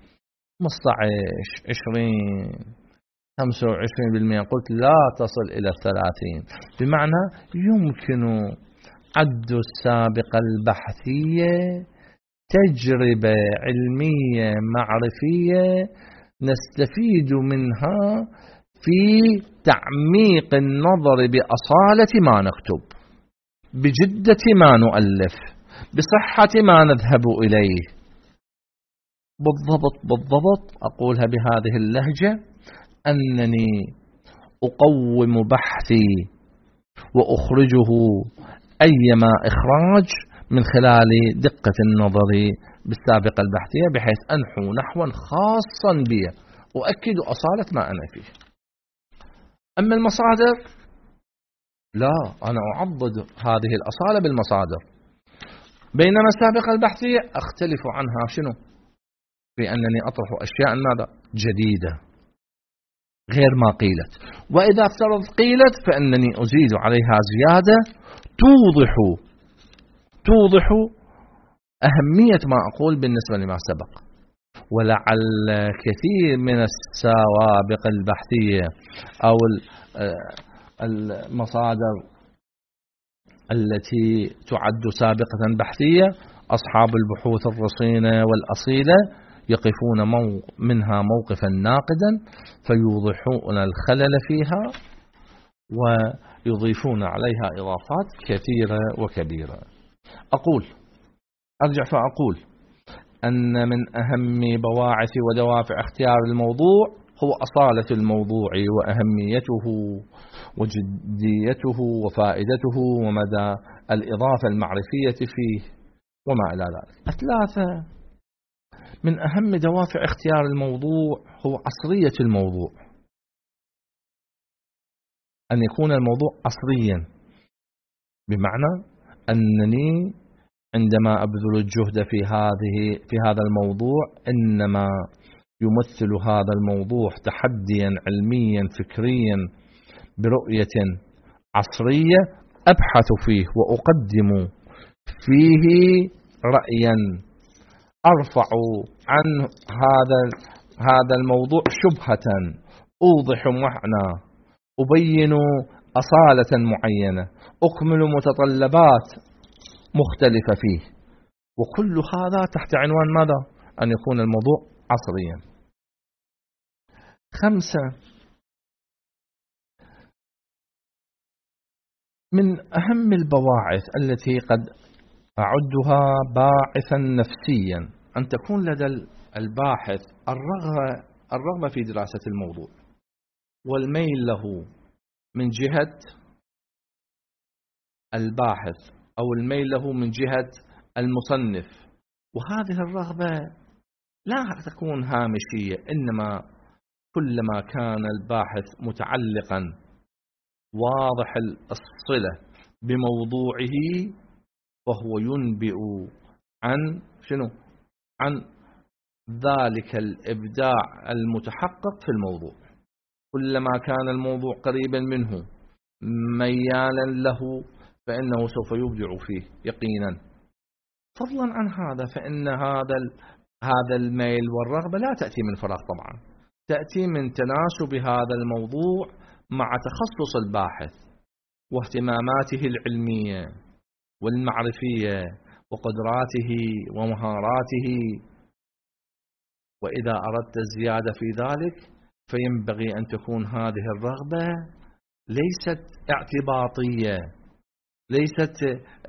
15 20 25%، قلت لا تصل إلى 30. بمعنى يمكن عد السابقة البحثية تجربة علمية معرفية نستفيد منها في تعميق النظر بأصالة ما نكتب، بجدة ما نؤلف، بصحة ما نذهب إليه. بالضبط أقولها بهذه اللهجة: أنني أقوم بحثي وأخرجه أيما إخراج من خلال دقة النظر بالسابقة البحثية، بحيث أنحو نحوا خاصا بي أؤكد أصالة ما أنا فيه. أما المصادر لا، أنا أعضد هذه الأصالة بالمصادر. بينما السابقة البحثية أختلف عنها بأنني أطرح أشياء ماذا؟ جديدة غير ما قيلت، وإذا افترض قيلت فإنني أزيد عليها زيادة توضح أهمية ما أقول بالنسبة لما سبق. ولعل كثير من السوابق البحثية أو المصادر التي تعد سابقة بحثية أصحاب البحوث الرصينة والأصيلة يقفون منها موقفا ناقدا، فيوضحون الخلل فيها ويضيفون عليها إضافات كثيرة وكبيرة. أرجع فأقول أن من أهم بواعث ودوافع اختيار الموضوع هو أصالة الموضوع وأهميته وجديته وفائدته ومدى الإضافة المعرفية فيه وما إلى ذلك. 3 من أهم دوافع اختيار الموضوع هو عصرية الموضوع، أن يكون الموضوع عصريا، بمعنى أنني عندما أبذل الجهد في هذا الموضوع إنما يمثل هذا الموضوع تحديا علميا فكريا برؤية عصرية، أبحث فيه وأقدم فيه رأيا أرفع عن هذا الموضوع شبهة، أوضح معنى، أبين أصالة معينة، أكمل متطلبات مختلفة فيه، وكل هذا تحت عنوان ماذا؟ أن يكون الموضوع عصريا. 5 من أهم البواعث التي قد أعدها باعثا نفسيا أن تكون لدى الباحث الرغبة الرغبة في دراسة الموضوع، والميل له من جهة الباحث أو الميل له من جهة المصنف. وهذه الرغبة لا تكون هامشية، إنما كلما كان الباحث متعلقا واضح الصلة بموضوعه فهو ينبئ عن شنو؟ عن ذلك الإبداع المتحقق في الموضوع. كلما كان الموضوع قريبا منه ميالا له فإنه سوف يبدع فيه يقينا. فضلا عن هذا فإن هذا الميل والرغبة لا تأتي من فراغ طبعا، تأتي من تناسب هذا الموضوع مع تخصص الباحث واهتماماته العلمية والمعرفية وقدراته ومهاراته. وإذا أردت الزيادة في ذلك فينبغي أن تكون هذه الرغبة ليست اعتباطية، ليست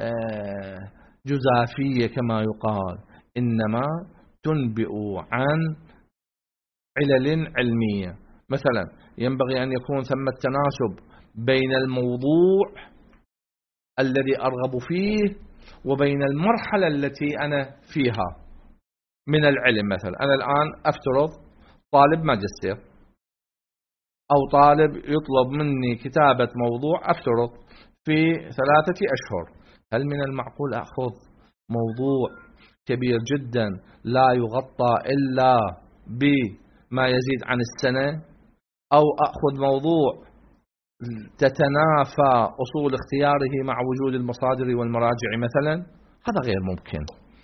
جزافية كما يقال، إنما تنبئ عن علل علمية. مثلا ينبغي أن يكون ثم التناسب بين الموضوع الذي أرغب فيه وبين المرحلة التي أنا فيها من العلم. مثلا أنا الآن أفترض طالب ماجستير أو طالب يطلب مني كتابة موضوع أفترض في 3 أشهر. هل من المعقول أخذ موضوع كبير جدا لا يغطى إلا بما يزيد عن السنة، أو أخذ موضوع تتنافى أصول اختياره مع وجود المصادر والمراجع مثلا؟ هذا غير ممكن.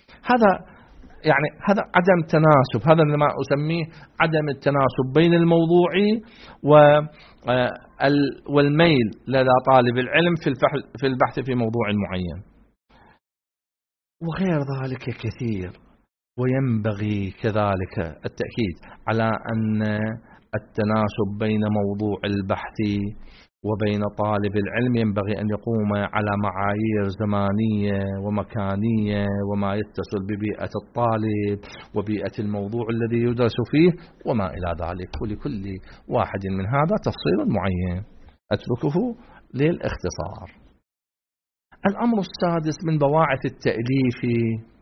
هذا عدم تناسب، هذا ما أسميه عدم التناسب بين الموضوع والميل لدى طالب العلم في البحث في موضوع معين. وغير ذلك كثير. وينبغي كذلك التأكيد على أن التناسب بين موضوع البحث وبين طالب العلم ينبغي أن يقوم على معايير زمانية ومكانية وما يتصل ببيئة الطالب وبيئة الموضوع الذي يدرس فيه وما إلى ذلك، ولكل واحد من هذا تفصيل معين أتركه للاختصار. الأمر السادس من بواعث التأليف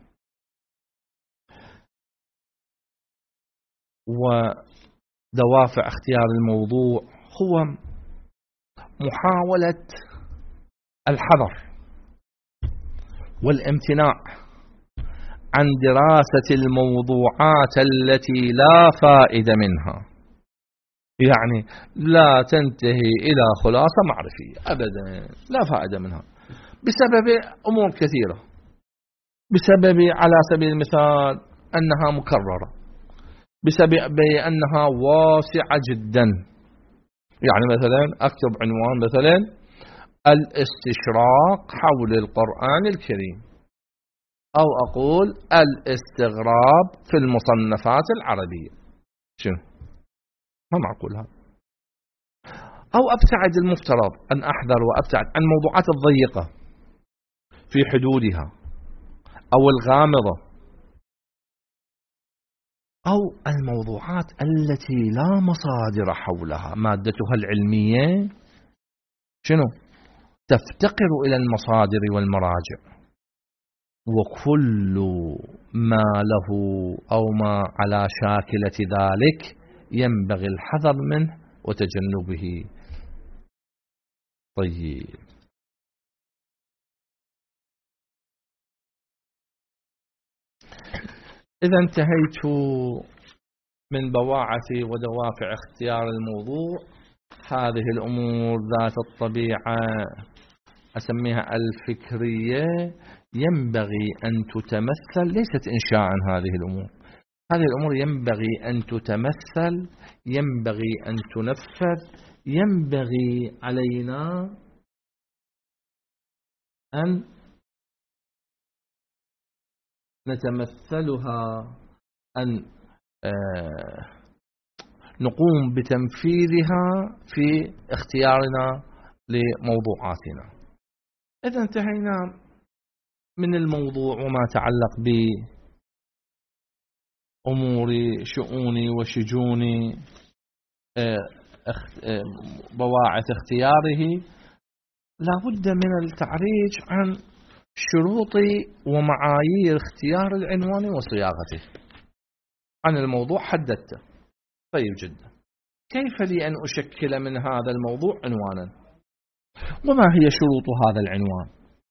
ودوافع اختيار الموضوع هو محاولة الحذر والامتناع عن دراسة الموضوعات التي لا فائدة منها، يعني لا تنتهي إلى خلاصة معرفية أبدا، لا فائدة منها، بسبب أمور كثيرة. بسبب على سبيل المثال أنها مكررة، بسبب أنها واسعة جدا. يعني مثلا أكتب عنوان مثلا الاستشراق حول القرآن الكريم، أو أقول الاستغراب في المصنفات العربية. شنو؟ ما معقول هذا. أو أبتعد، المفترض أن أحذر وأبتعد عن الموضوعات الضيقة في حدودها أو الغامضة، أو الموضوعات التي لا مصادر حولها، مادتها العلمية شنو؟ تفتقر إلى المصادر والمراجع. وكل ما له أو ما على شاكلة ذلك ينبغي الحذر منه وتجنبه. طيب، إذا انتهيت من بواعث ودوافع اختيار الموضوع. هذه الأمور ذات الطبيعة أسميها الفكرية ينبغي أن تتمثل، ليست إنشاء هذه الأمور. هذه الأمور ينبغي أن تتمثل، ينبغي أن تنفذ، ينبغي علينا أن نتمثلها، أن نقوم بتنفيذها في اختيارنا لموضوعاتنا. إذا انتهينا من الموضوع وما تعلق أموري شؤوني وشجوني بواعث اختياره، لا بد من التعريج عن شروط ومعايير اختيار العنوان وصياغته. عن الموضوع حددته، طيب جدا، كيف لي أن أشكل من هذا الموضوع عنوانا؟ وما هي شروط هذا العنوان؟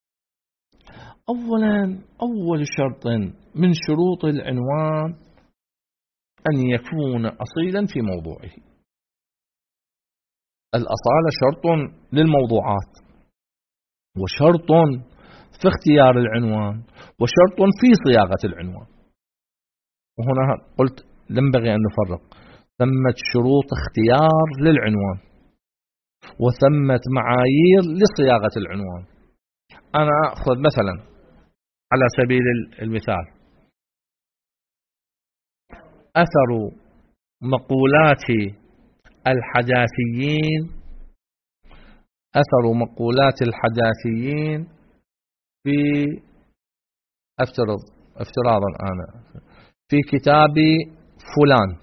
أولا، أول شرط من شروط العنوان أن يكون أصيلا في موضوعه. الأصالة شرط للموضوعات، وشرط في اختيار العنوان، وشرط في صياغة العنوان. وهنا قلت ينبغي أن نفرق، ثمة شروط اختيار للعنوان وثمة معايير لصياغة العنوان. أنا أخذ مثلا على سبيل المثال أثر مقولات الحداثيين، أثر مقولات الحداثيين في افتراضا أنا في كتاب فلان.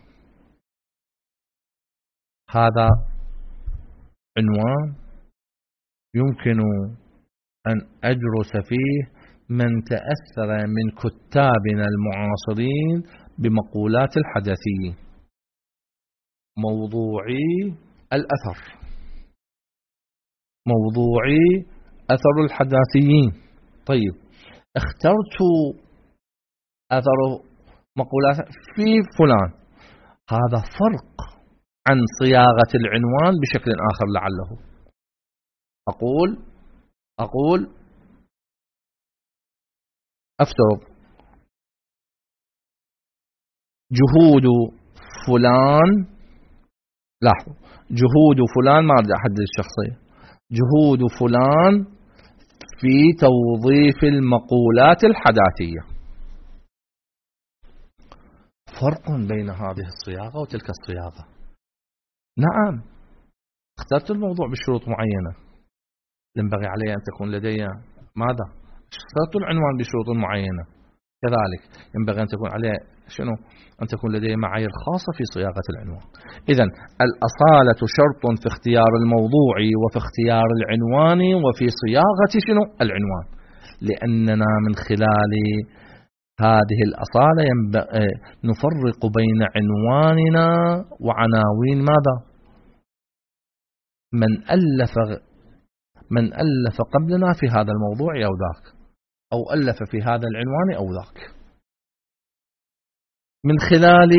هذا عنوان يمكن أن أدرس فيه من تأثر من كتابنا المعاصرين بمقولات الحداثيين. موضوعي الأثر، موضوعي أثر الحداثيين. طيب، اخترت أثر مقولات في فلان، هذا فرق عن صياغة العنوان بشكل آخر. لعله أقول أفترض جهود فلان، لاحظوا جهود فلان، ما أريد أحدد الشخصية، جهود فلان في توظيف المقولات الحداثية. فرق بين هذه الصياغة وتلك الصياغة. نعم، اخترت الموضوع بشروط معينة، ينبغي علي أن تكون لدي ماذا؟ اخترت العنوان بشروط معينة، كذلك ينبغي أن تكون علي أن تكون لدي معايير خاصة في صياغة العنوان. إذن الأصالة شرط في اختيار الموضوع وفي اختيار العنوان وفي صياغة العنوان، لأننا من خلال هذه الأصالة نفرق بين عنواننا وعناوين ماذا؟ من ألف قبلنا في هذا الموضوع أو ذاك، أو ألف في هذا العنوان أو ذاك. من خلال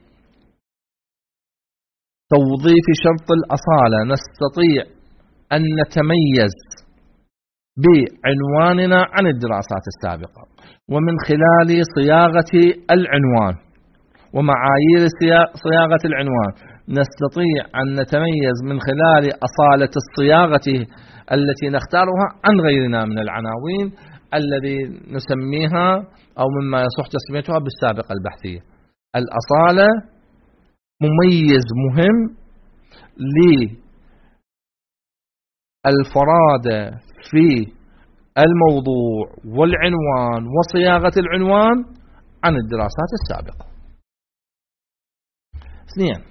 توظيف شرط الأصالة نستطيع أن نتميز بعنواننا عن الدراسات السابقة، ومن خلال صياغة العنوان ومعايير صياغة العنوان نستطيع أن نتميز من خلال أصالة الصياغة التي نختارها عن غيرنا من العناوين الذي نسميها أو مما يصح تسميتها بالسابقة البحثية. الأصالة مميز مهم للفرادة في الموضوع والعنوان وصياغة العنوان عن الدراسات السابقة. 2،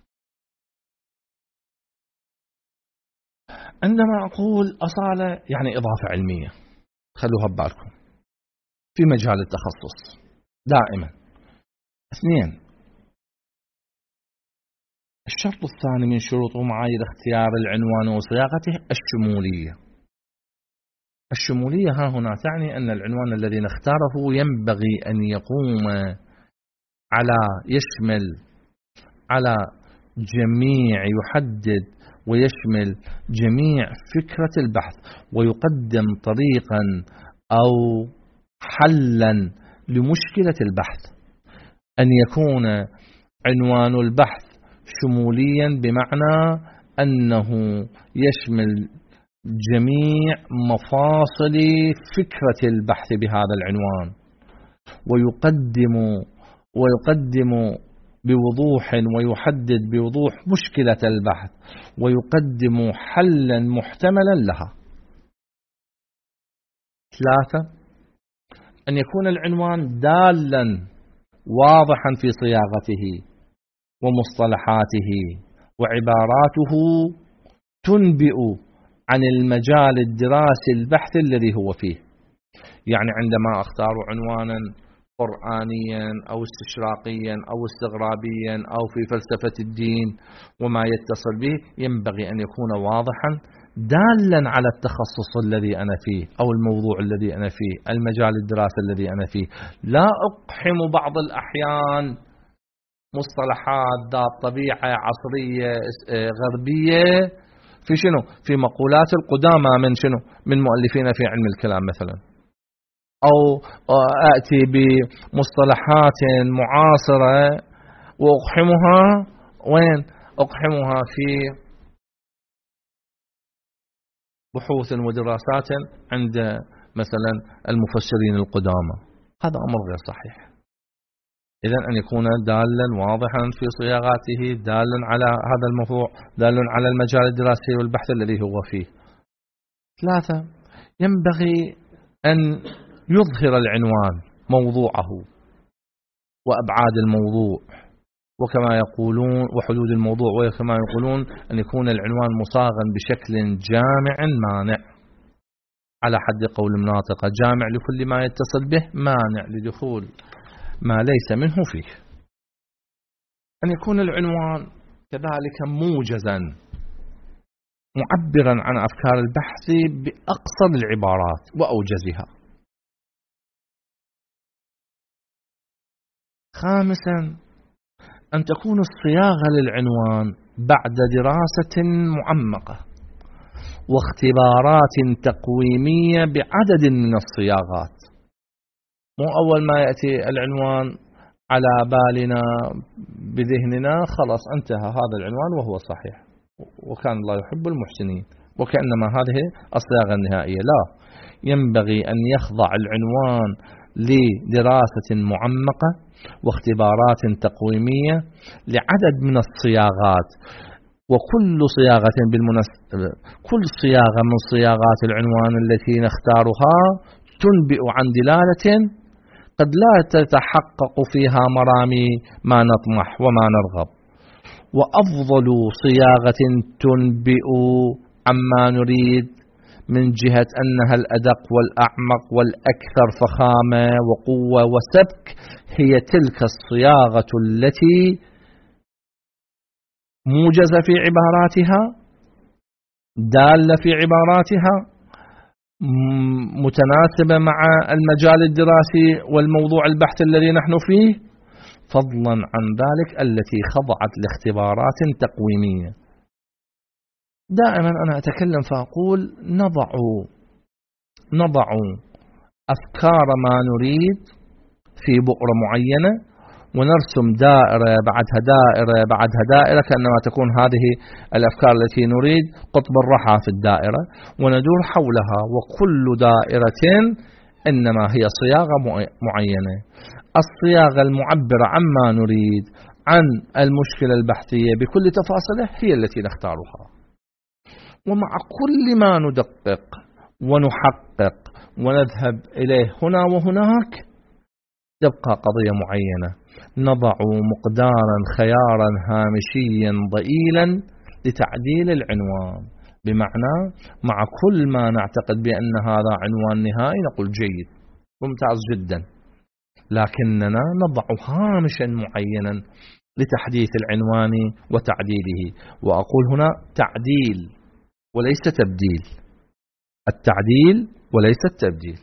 عندما أقول أصالة يعني إضافة علمية، خلوها ببالكم في مجال التخصص دائما. 2، الشرط الثاني من شروط ومعايير اختيار العنوان وصياغته الشمولية. الشمولية ها هنا تعني أن العنوان الذي نختاره ينبغي أن يقوم يشمل على جميع، يحدد ويشمل جميع فكرة البحث، ويقدم طريقا أو حلا لمشكلة البحث. أن يكون عنوان البحث شموليا بمعنى أنه يشمل جميع مفاصل فكرة البحث بهذا العنوان، ويقدم بوضوح ويحدد بوضوح مشكلة البحث، ويقدم حلا محتملا لها. 3، أن يكون العنوان دالا واضحا في صياغته ومصطلحاته، وعباراته تنبئ عن المجال الدراسي البحث الذي هو فيه. يعني عندما أختار عنوانا قرآنيا أو استشراقيا أو استغرابيا أو في فلسفة الدين وما يتصل به، ينبغي أن يكون واضحا دالا على التخصص الذي أنا فيه أو الموضوع الذي أنا فيه، المجال الدراسي الذي أنا فيه. لا أقحم بعض الأحيان مصطلحات ذات طبيعة عصرية غربية في شنو؟ في مقولات القدامى من شنو؟ من مؤلفين في علم الكلام مثلا، أو أأتي بمصطلحات معاصرة وأقحمها وين؟ أقحمها في بحوث ودراسات عند مثلا المفسرين القدامى. هذا أمر غير صحيح. إذن أن يكون دالا واضحا في صياغاته، دالا على هذا الموضوع، دالا على المجال الدراسي والبحث الذي هو فيه. 3، ينبغي أن يظهر العنوان موضوعه وأبعاد الموضوع وكما يقولون وحدود الموضوع، وكما يقولون أن يكون العنوان مصاغا بشكل جامع مانع، على حد قول الناطقة: جامع لكل ما يتصل به، مانع لدخول ما ليس منه فيه. أن يكون العنوان كذلك موجزا معبرا عن أفكار البحث بأقصر العبارات وأوجزها. 5، أن تكون الصياغة للعنوان بعد دراسة معمقة واختبارات تقويمية بعدد من الصياغات. مو أول ما يأتي العنوان على بالنا بذهننا خلاص انتهى هذا العنوان وهو صحيح وكان الله يحب المحسنين وكأنما هذه الصياغة النهائية. لا، ينبغي أن يخضع العنوان لدراسة معمقة واختبارات تقويمية لعدد من الصياغات، وكل صياغة بالمناسبة كل صياغة من صياغات العنوان التي نختارها تنبئ عن دلالة قد لا تتحقق فيها مرامي ما نطمح وما نرغب، وأفضل صياغة تنبئ عما نريد من جهة أنها الأدق والأعمق والأكثر فخامة وقوة وسبك هي تلك الصياغة التي موجزة في عباراتها، دالة في عباراتها، متناسبة مع المجال الدراسي والموضوع البحث الذي نحن فيه، فضلا عن ذلك التي خضعت لاختبارات تقويمية. دائما أنا أتكلم فأقول نضع أفكار ما نريد في بؤرة معينة ونرسم دائرة بعدها دائرة بعدها دائرة، كأنما تكون هذه الأفكار التي نريد قطب الرحى في الدائرة وندور حولها، وكل دائرة إنما هي صياغة معينة. الصياغة المعبرة عما نريد عن المشكلة البحثية بكل تفاصيله هي التي نختارها، ومع كل ما ندقق ونحقق ونذهب إليه هنا وهناك تبقى قضية معينة، نضع مقدارا خيارا هامشيا ضئيلا لتعديل العنوان، بمعنى مع كل ما نعتقد بأن هذا عنوان نهائي نقول جيد ممتاز جدا، لكننا نضع هامشا معينا لتحديث العنوان وتعديله. وأقول هنا تعديل وليس تبديل، التعديل وليس التبديل.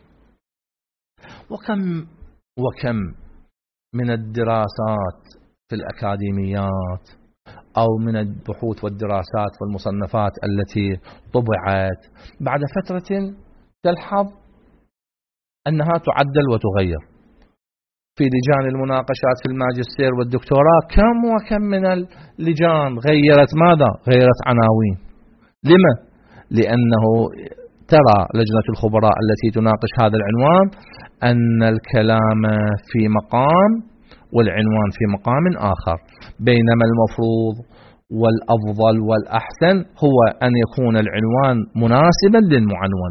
وكم من الدراسات في الأكاديميات أو من البحوث والدراسات والمصنفات التي طبعت بعد فترة تلحظ أنها تعدل وتغير. في لجان المناقشات في الماجستير والدكتوراه كم وكم من اللجان غيرت ماذا؟ غيرت عناوين. لما؟ لأنه ترى لجنة الخبراء التي تناقش هذا العنوان أن الكلام في مقام والعنوان في مقام آخر، بينما المفروض والأفضل والأحسن هو أن يكون العنوان مناسبا للمعنون.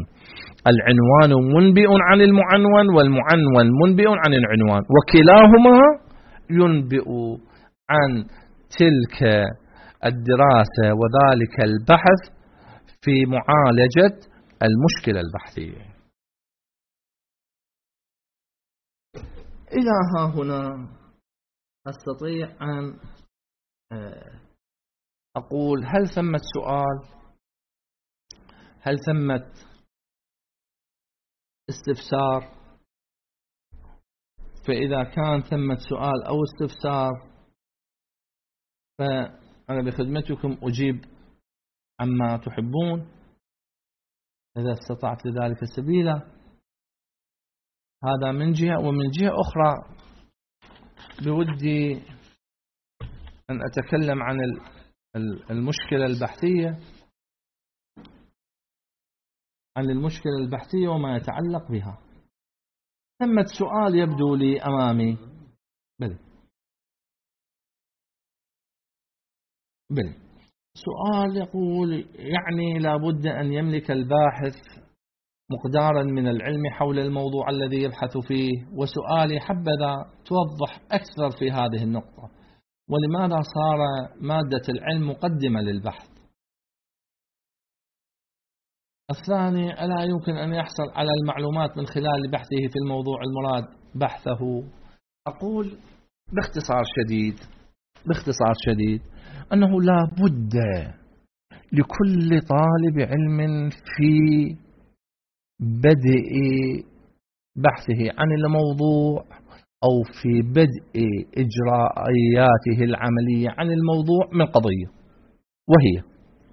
العنوان منبئ عن المعنون والمعنون منبئ عن العنوان، وكلاهما ينبئ عن تلك الدراسة وذلك البحث في معالجة المشكلة البحثية. إلى ها هنا أستطيع أن أقول هل ثمة سؤال، هل ثمة استفسار؟ فإذا كان ثمة سؤال أو استفسار فأنا بخدمتكم أجيب عما تحبون إذا استطعت لذلك سبيلا. هذا من جهة. ومن جهة أخرى بودي أن أتكلم عن المشكلة البحثية، عن المشكلة البحثية وما يتعلق بها. ثمة سؤال يبدو لي أمامي. بل سؤال يقول يعني لابد أن يملك الباحث مقدارا من العلم حول الموضوع الذي يبحث فيه. وسؤالي حبذا توضح أكثر في هذه النقطة، ولماذا صار مادة العلم مقدمة للبحث؟ الثاني، ألا يمكن أن يحصل على المعلومات من خلال بحثه في الموضوع المراد بحثه؟ أقول باختصار شديد أنه لا بد لكل طالب علم في بدء بحثه عن الموضوع أو في بدء إجراءاته العملية عن الموضوع من قضية، وهي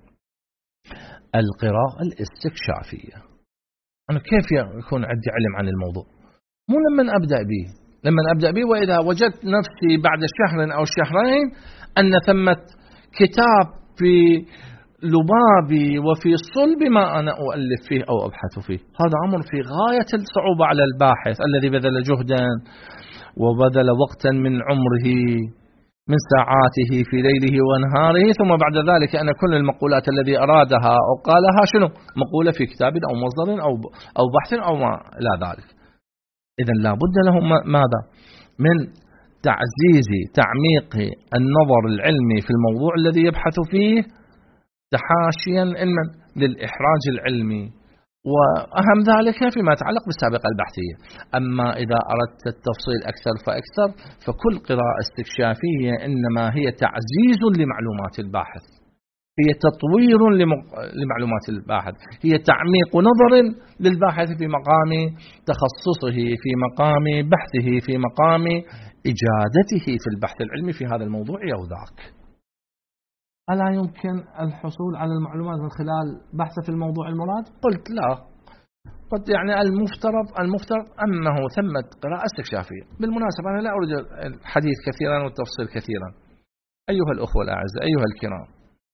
القراءة الاستكشافية. أنا كيف يكون عندي علم عن الموضوع؟ مو لما أبدأ به وإذا وجدت نفسي بعد شهر أو شهرين أن ثمة كتاب في لبابي وفي صلب ما أنا أؤلف فيه أو أبحث فيه. هذا أمر في غاية الصعوبة على الباحث الذي بذل جهدا وبذل وقتا من عمره من ساعاته في ليله ونهاره، ثم بعد ذلك أن كل المقولات الذي أرادها أو قالها شنو؟ مقولة في كتاب أو مصدر أو بحث أو ما إلى ذلك. إذن لا بد له ماذا؟ من تعميق النظر العلمي في الموضوع الذي يبحث فيه تحاشيا للإحراج العلمي، وأهم ذلك فيما يتعلق بالسابقة البحثية. أما إذا أردت التفصيل أكثر فأكثر، فكل قراءة استكشافية إنما هي تعزيز لمعلومات الباحث، هي تطوير لمعلومات الباحث، هي تعميق نظر للباحث في مقام تخصصه، في مقام بحثه، في مقام إجادته في البحث العلمي في هذا الموضوع أو ذاك. ألا يمكن الحصول على المعلومات من خلال بحث في الموضوع المراد؟ قلت لا. قلت يعني المفترض أنه ثمة قراءة استكشافية. بالمناسبة أنا لا أريد الحديث كثيرا والتفصيل كثيرا. أيها الأخوة الأعزاء، أيها الكرام،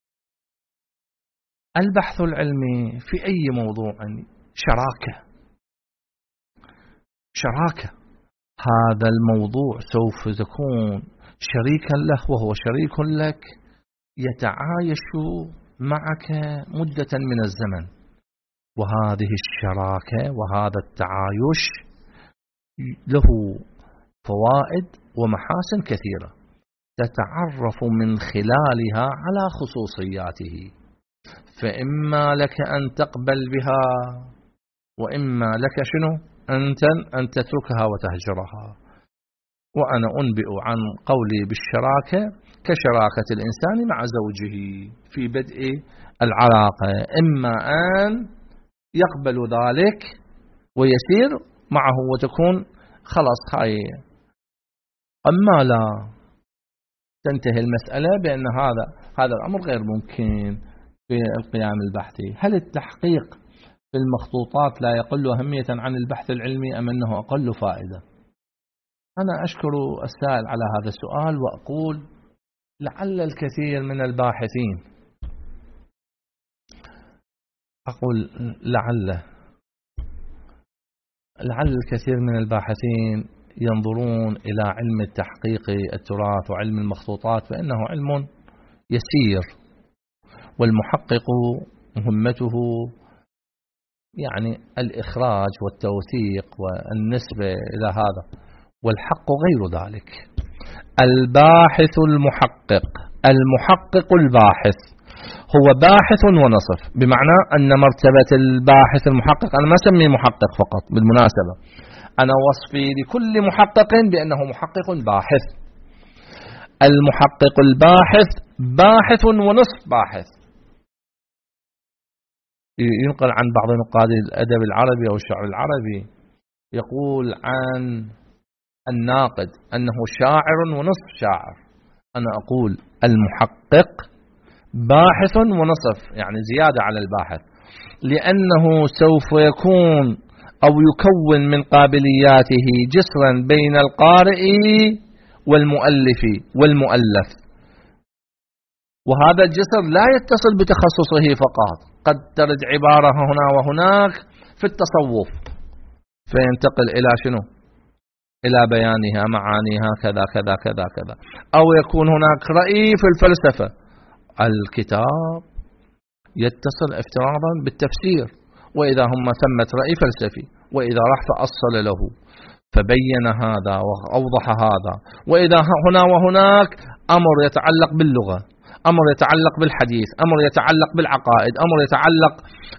البحث العلمي في أي موضوع شراكة. هذا الموضوع سوف تكون شريكا له وهو شريك لك، يتعايش معك مدة من الزمن، وهذه الشراكة وهذا التعايش له فوائد ومحاسن كثيرة تتعرف من خلالها على خصوصياته، فإما لك أن تقبل بها وإما لك أن تتركها وتهجرها. وأنا أنبئ عن قولي بالشراكة كشراكة الإنسان مع زوجه في بدء العلاقة، إما أن يقبل ذلك ويسير معه وتكون خلاص خاية، أما لا تنتهي المسألة بأن هذا الأمر غير ممكن في القيام البحثي. هل التحقيق في المخطوطات لا يقل أهمية عن البحث العلمي أم أنه أقل فائدة؟ أنا أشكر السائل على هذا السؤال وأقول لعل الكثير من الباحثين لعل الكثير من الباحثين ينظرون إلى علم التحقيق التراث وعلم المخطوطات بأنه علم يسير، والمحقق مهمته يعني الإخراج والتوثيق والنسبة إلى هذا، والحق غير ذلك. الباحث المحقق. المحقق الباحث هو باحث ونصف، بمعنى أن مرتبة الباحث المحقق، أنا ما أسميه محقق فقط بالمناسبة، أنا وصفي لكل محقق بأنه محقق باحث. المحقق الباحث باحث ونصف باحث. ينقل عن بعض نقاد الأدب العربي أو الشعر العربي يقول عن الناقد أنه شاعر ونصف شاعر. أنا أقول المحقق باحث ونصف، يعني زيادة على الباحث، لأنه سوف يكون أو يكون من قابلياته جسرا بين القارئ والمؤلف والمؤلف، وهذا الجسر لا يتصل بتخصصه فقط، قد ترد عبارة هنا وهناك في التصوف فينتقل إلى شنو؟ إلى بيانها معانيها كذا كذا كذا كذا، أو يكون هناك رأي في الفلسفة، الكتاب يتصل افتراضا بالتفسير، وإذا هم ثمة رأي فلسفي، وإذا راح فأصل له فبين هذا وأوضح هذا، وإذا هنا وهناك أمر يتعلق باللغة، أمر يتعلق بالحديث، أمر يتعلق بالعقائد، أمر يتعلق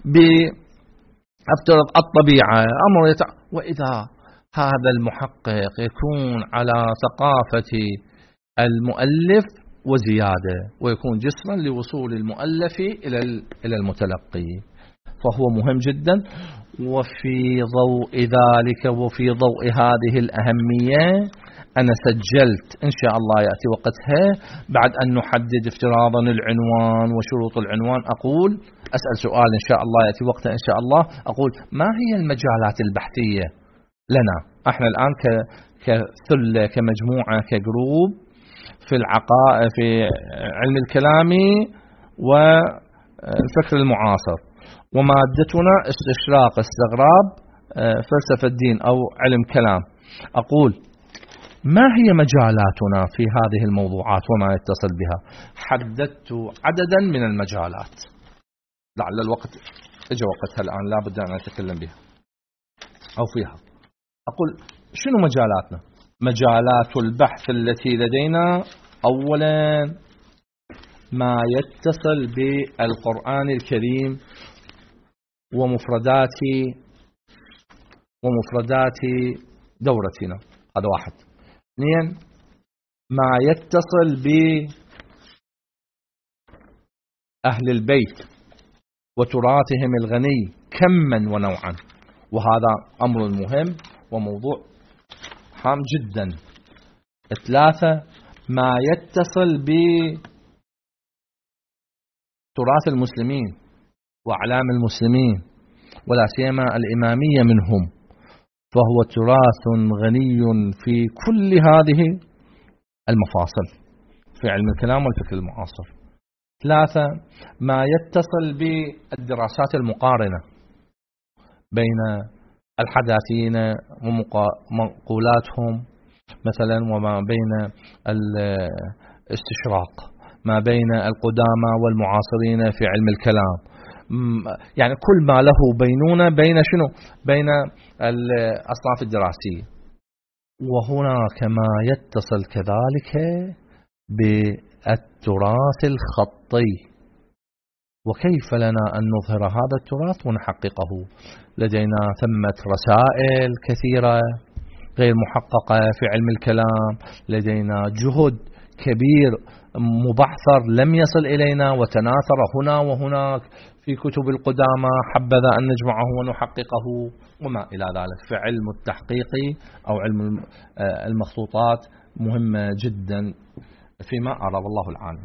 بالطبيعة، وإذا هذا المحقق يكون على ثقافة المؤلف وزيادة، ويكون جسرا لوصول المؤلف إلى المتلقي، فهو مهم جدا. وفي ضوء ذلك وفي ضوء هذه الأهمية أنا سجلت إن شاء الله يأتي وقتها بعد أن نحدد افتراضا العنوان وشروط العنوان، أقول أسأل سؤال إن شاء الله يأتي وقتها إن شاء الله، أقول ما هي المجالات البحثية لنا احنا الآن كثلة كمجموعة كجروب في العقائد في علم الكلام والفكر المعاصر، ومادتنا استشراق استغراب فلسفة الدين أو علم كلام. أقول ما هي مجالاتنا في هذه الموضوعات وما يتصل بها؟ حددت عددا من المجالات، لعل الوقت اجى وقتها الآن لا بد أن أتكلم بها أو فيها. أقول شنو مجالاتنا؟ مجالات البحث التي لدينا أولا ما يتصل بالقرآن الكريم ومفردات دورتنا، هذا واحد. اثنين ما يتصل بأهل البيت وتراثهم الغني كما ونوعا، وهذا أمر مهم وموضوع هام جدا. ثلاثة ما يتصل بتراث المسلمين وأعلام المسلمين ولا سيما الإمامية منهم، فهو تراث غني في كل هذه المفاصل في علم الكلام والفكر المعاصر. ثلاثة ما يتصل بالدراسات المقارنة بين الحداثيين ومقولاتهم مثلا، وما بين الاستشراق، ما بين القدامى والمعاصرين في علم الكلام، يعني كل ما له بينونة بين شنو؟ بين الأصناف الدراسية. وهناك ما يتصل كذلك بالتراث الخطي، وكيف لنا أن نظهر هذا التراث ونحققه؟ لدينا ثمة رسائل كثيرة غير محققة في علم الكلام، لدينا جهد كبير مبعثر لم يصل إلينا وتناثر هنا وهناك في كتب القدامى، حبذا أن نجمعه ونحققه وما إلى ذلك. فعلم التحقيق أو علم المخطوطات مهمة جدا فيما أرى، والله العالم.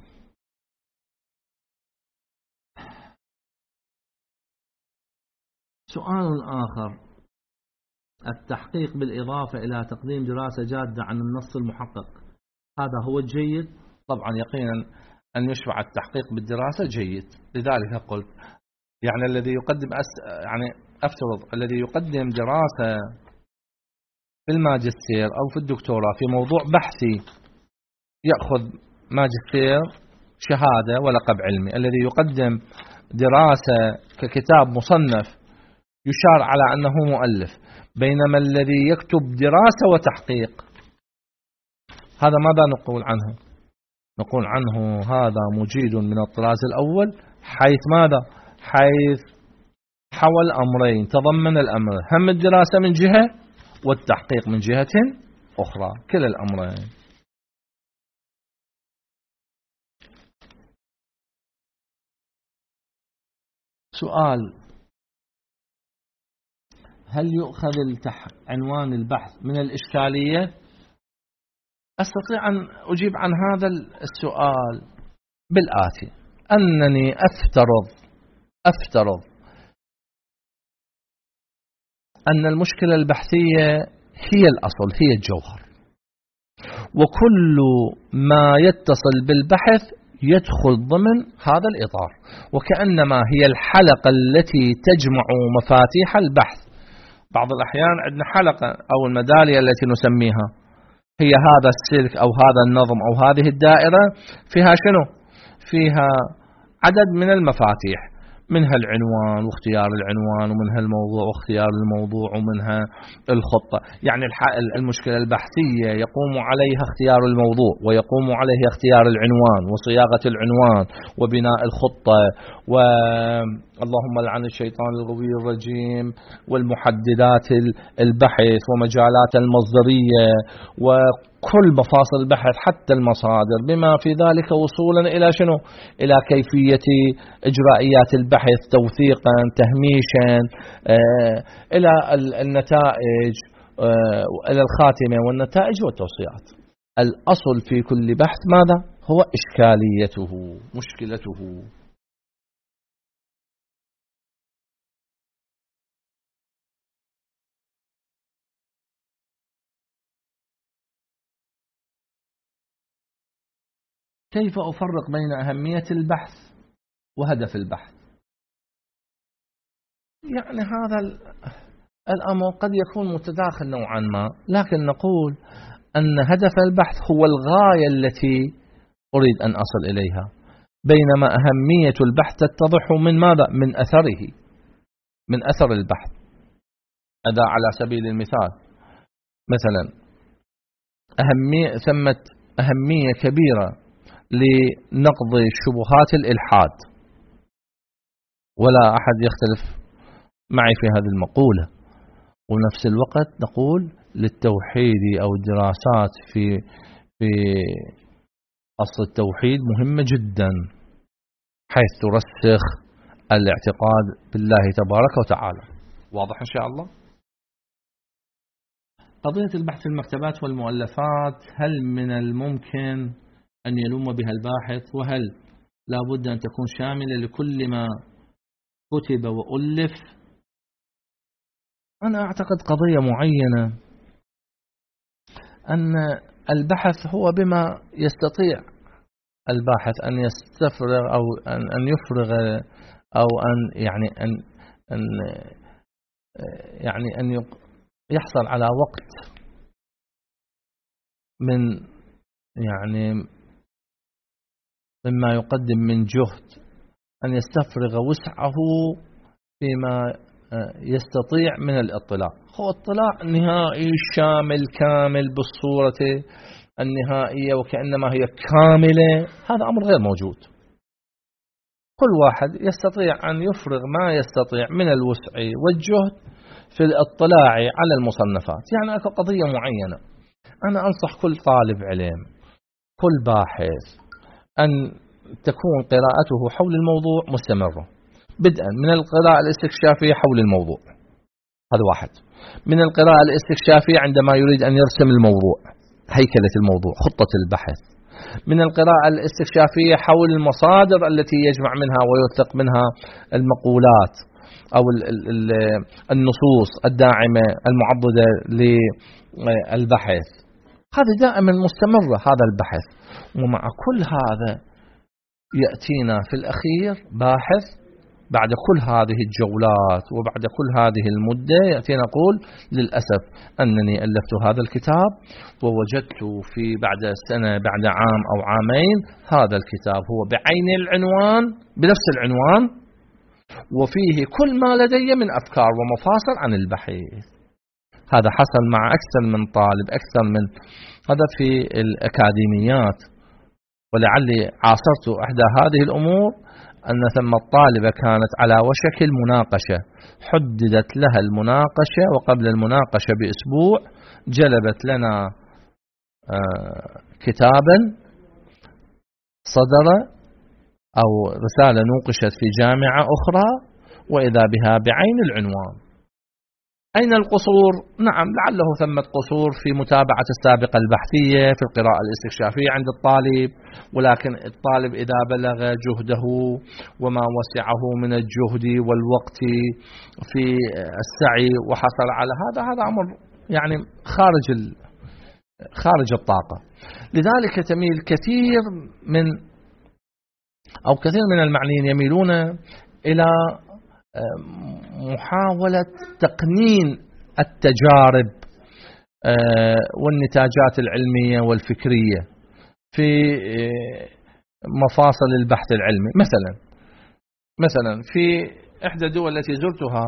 سؤال آخر: التحقيق بالإضافة إلى تقديم دراسة جادة عن النص المحقق، هذا هو الجيد؟ طبعا يقينا أن يشرع التحقيق بالدراسة جيد، لذلك قلت يعني الذي يقدم يعني أفترض الذي يقدم دراسة في الماجستير أو في الدكتوراه في موضوع بحثي يأخذ ماجستير شهادة ولقب علمي، الذي يقدم دراسة ككتاب مصنف يشار على أنه مؤلف، بينما الذي يكتب دراسة وتحقيق هذا ماذا نقول عنه؟ نقول عنه هذا مجيد من الطراز الأول، حيث ماذا؟ حيث حوى الأمرين، تضمن الأمر، هم الدراسة من جهة والتحقيق من جهة أخرى، كلا الأمرين. سؤال: هل يؤخذ عنوان البحث من الإشكالية؟ أستطيع أن أجيب عن هذا السؤال بالآتي: أنني أفترض أن المشكلة البحثية هي الأصل، هي الجوهر، وكل ما يتصل بالبحث يدخل ضمن هذا الإطار، وكأنما هي الحلقة التي تجمع مفاتيح البحث. بعض الأحيان عندنا حلقة أو الميدالية التي نسميها هي هذا السلك أو هذا النظم أو هذه الدائرة، فيها شنو؟ فيها عدد من المفاتيح، منها العنوان واختيار العنوان، ومنها الموضوع واختيار الموضوع، ومنها الخطة. يعني المشكلة البحثية يقوم عليها اختيار الموضوع، ويقوم عليها اختيار العنوان وصياغة العنوان وبناء الخطة، اللهم لعن الشيطان الغوي الرجيم، والمحددات البحث ومجالات المصدرية وكل مفاصل البحث حتى المصادر، بما في ذلك وصولا إلى شنو؟ إلى كيفية إجرائيات البحث، توثيقا، تهميشا، إلى النتائج، إلى الخاتمة والنتائج والتوصيات. الأصل في كل بحث ماذا؟ هو إشكاليته، مشكلته. كيف أفرق بين أهمية البحث وهدف البحث؟ يعني هذا الأمر قد يكون متداخل نوعا ما، لكن نقول أن هدف البحث هو الغاية التي أريد أن أصل إليها، بينما أهمية البحث تتضح من ماذا؟ من أثره، من أثر البحث. هذا على سبيل المثال، مثلا ثمة أهمية كبيرة لنقض شبهات الإلحاد، ولا أحد يختلف معي في هذه المقولة. ونفس الوقت نقول للتوحيد أو الدراسات في أصل التوحيد مهمة جدا، حيث ترسخ الاعتقاد بالله تبارك وتعالى. واضح إن شاء الله؟ قضية البحث في المكتبات والمؤلفات، هل من الممكن أن يلوم بها الباحث؟ وهل لا بد أن تكون شاملة لكل ما كتب وألف؟ أنا أعتقد قضية معينة، أن البحث هو بما يستطيع الباحث أن يستفرغ أو أن يفرغ أو أن يحصل على وقت من مما يقدم من جهد، أن يستفرغ وسعه فيما يستطيع من الاطلاع. هو اطلاع نهائي شامل كامل بالصورة النهائية وكأنما هي كاملة، هذا أمر غير موجود. كل واحد يستطيع أن يفرغ ما يستطيع من الوسع والجهد في الاطلاع على المصنفات. يعني أكو قضية معينة، أنا أنصح كل طالب علم، كل باحث، أن تكون قراءته حول الموضوع مستمرة، بدءا من القراءة الاستكشافية حول الموضوع، هذا واحد. من القراءة الاستكشافية عندما يريد أن يرسم الموضوع، هيكلة الموضوع، خطة البحث. من القراءة الاستكشافية حول المصادر التي يجمع منها ويوثق منها المقولات أو النصوص الداعمة المعضدة للبحث. هذا دائما مستمرة هذا البحث. ومع كل هذا يأتينا في الأخير باحث بعد كل هذه الجولات وبعد كل هذه المدة يأتينا يقول للأسف أنني ألفت هذا الكتاب ووجدت في بعد سنة بعد عام أو عامين هذا الكتاب هو بعين العنوان بنفس العنوان وفيه كل ما لدي من أفكار ومفاصل عن البحث. هذا حصل مع أكثر من طالب، أكثر من هذا في الأكاديميات. ولعلي عاصرت إحدى هذه الأمور أن ثم الطالبة كانت على وشك المناقشة، حددت لها المناقشة وقبل المناقشة بأسبوع جلبت لنا كتابا صدر أو رسالة نوقشت في جامعة أخرى وإذا بها بعين العنوان. أين القصور؟ نعم، لعله ثمة قصور في متابعة السابقة البحثية في القراءة الاستكشافية عند الطالب، ولكن الطالب إذا بلغ جهده وما وسعه من الجهد والوقت في السعي وحصل على هذا أمر يعني خارج الطاقة. لذلك تميل كثير من المعنيين يميلون إلى محاولة تقنين التجارب والنتاجات العلمية والفكرية في مفاصل البحث العلمي. مثلا في إحدى الدول التي زرتها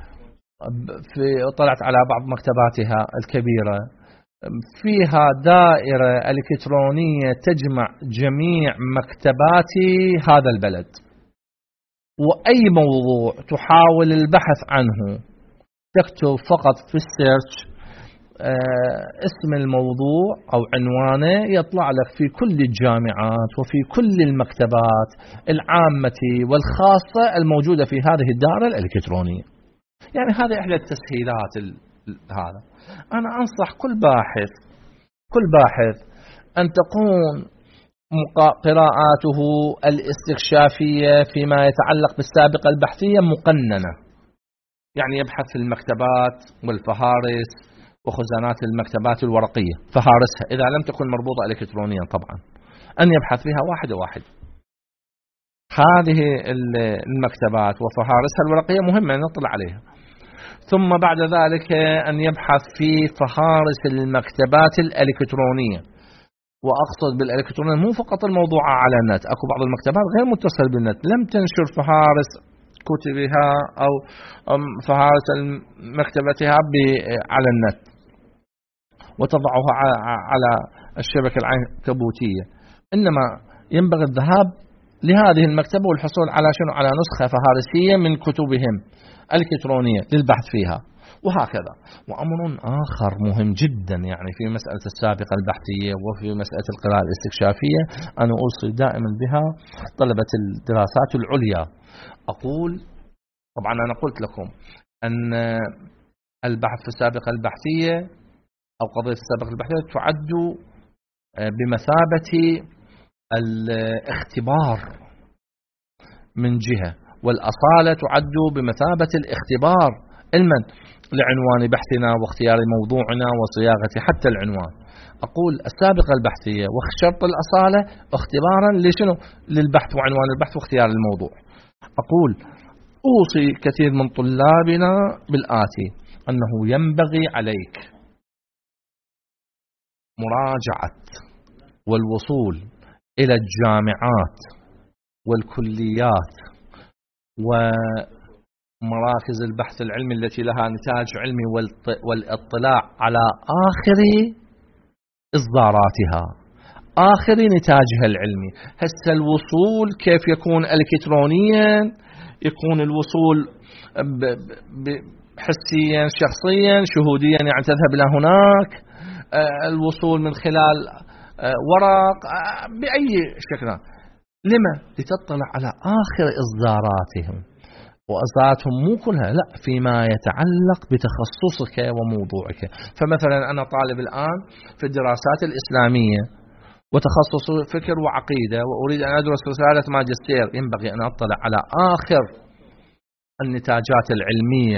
طلعت على بعض مكتباتها الكبيرة، فيها دائرة إلكترونية تجمع جميع مكتبات هذا البلد، وأي موضوع تحاول البحث عنه تكتب فقط في السيرش اسم الموضوع أو عنوانه، يطلع لك في كل الجامعات وفي كل المكتبات العامة والخاصة الموجودة في هذه الدائرة الإلكترونية. يعني هذه إحدى التسهيلات. هذا أنا أنصح كل باحث أن تكون قراءاته الاستكشافية فيما يتعلق بالسابقة البحثية مقننة، يعني يبحث في المكتبات والفهارس وخزانات المكتبات الورقية، فهارسها إذا لم تكن مربوطة إلكترونيا طبعا، أن يبحث فيها واحد. هذه المكتبات وفهارسها الورقية مهمة أن نطلع عليها. ثم بعد ذلك أن يبحث في فهارس المكتبات الإلكترونية، وأقصد بالإلكترونية مو فقط الموضوع على النت، أكو بعض المكتبات غير متصل بالنت لم تنشر فهارس كتبها أو فهارس مكتبتها على النت وتضعها على الشبكة العنكبوتية، إنما ينبغي الذهاب لهذه المكتبة والحصول على نسخة فهارسية من كتبهم الإلكترونية للبحث فيها، وهكذا. وأمر آخر مهم جدا يعني في مسألة السابقة البحثية وفي مسألة القراءة الاستكشافية، أنا أوصي دائما بها طلبة الدراسات العليا. أقول طبعا أنا قلت لكم أن البحث في السابقة البحثية أو قضية السابقة البحثية تعد بمثابة الاختبار من جهة، والأصالة تعد بمثابة الاختبار علما لعنوان بحثنا واختيار موضوعنا وصياغة حتى العنوان. أقول السابقة البحثية وشرط الأصالة اختبارا لشنو؟ للبحث وعنوان البحث واختيار الموضوع. أقول أوصي كثير من طلابنا بالآتي، أنه ينبغي عليك مراجعة والوصول إلى الجامعات والكليات ومراكز البحث العلمي التي لها نتاج علمي والاطلاع على آخر إصداراتها، آخر نتاجها العلمي. هسه الوصول كيف يكون إلكترونيا؟ يكون الوصول حسيا شخصيا شهوديا، يعني تذهب إلى هناك، الوصول من خلال ورق، بأي شكل. لما؟ لتطلع على آخر إصداراتهم، وإصداراتهم مو كلها، لا، فيما يتعلق بتخصصك وموضوعك. فمثلا أنا طالب الآن في الدراسات الإسلامية وتخصص فكر وعقيدة، وأريد أن أدرس رسالة ماجستير، ينبغي أن أطلع على آخر النتاجات العلمية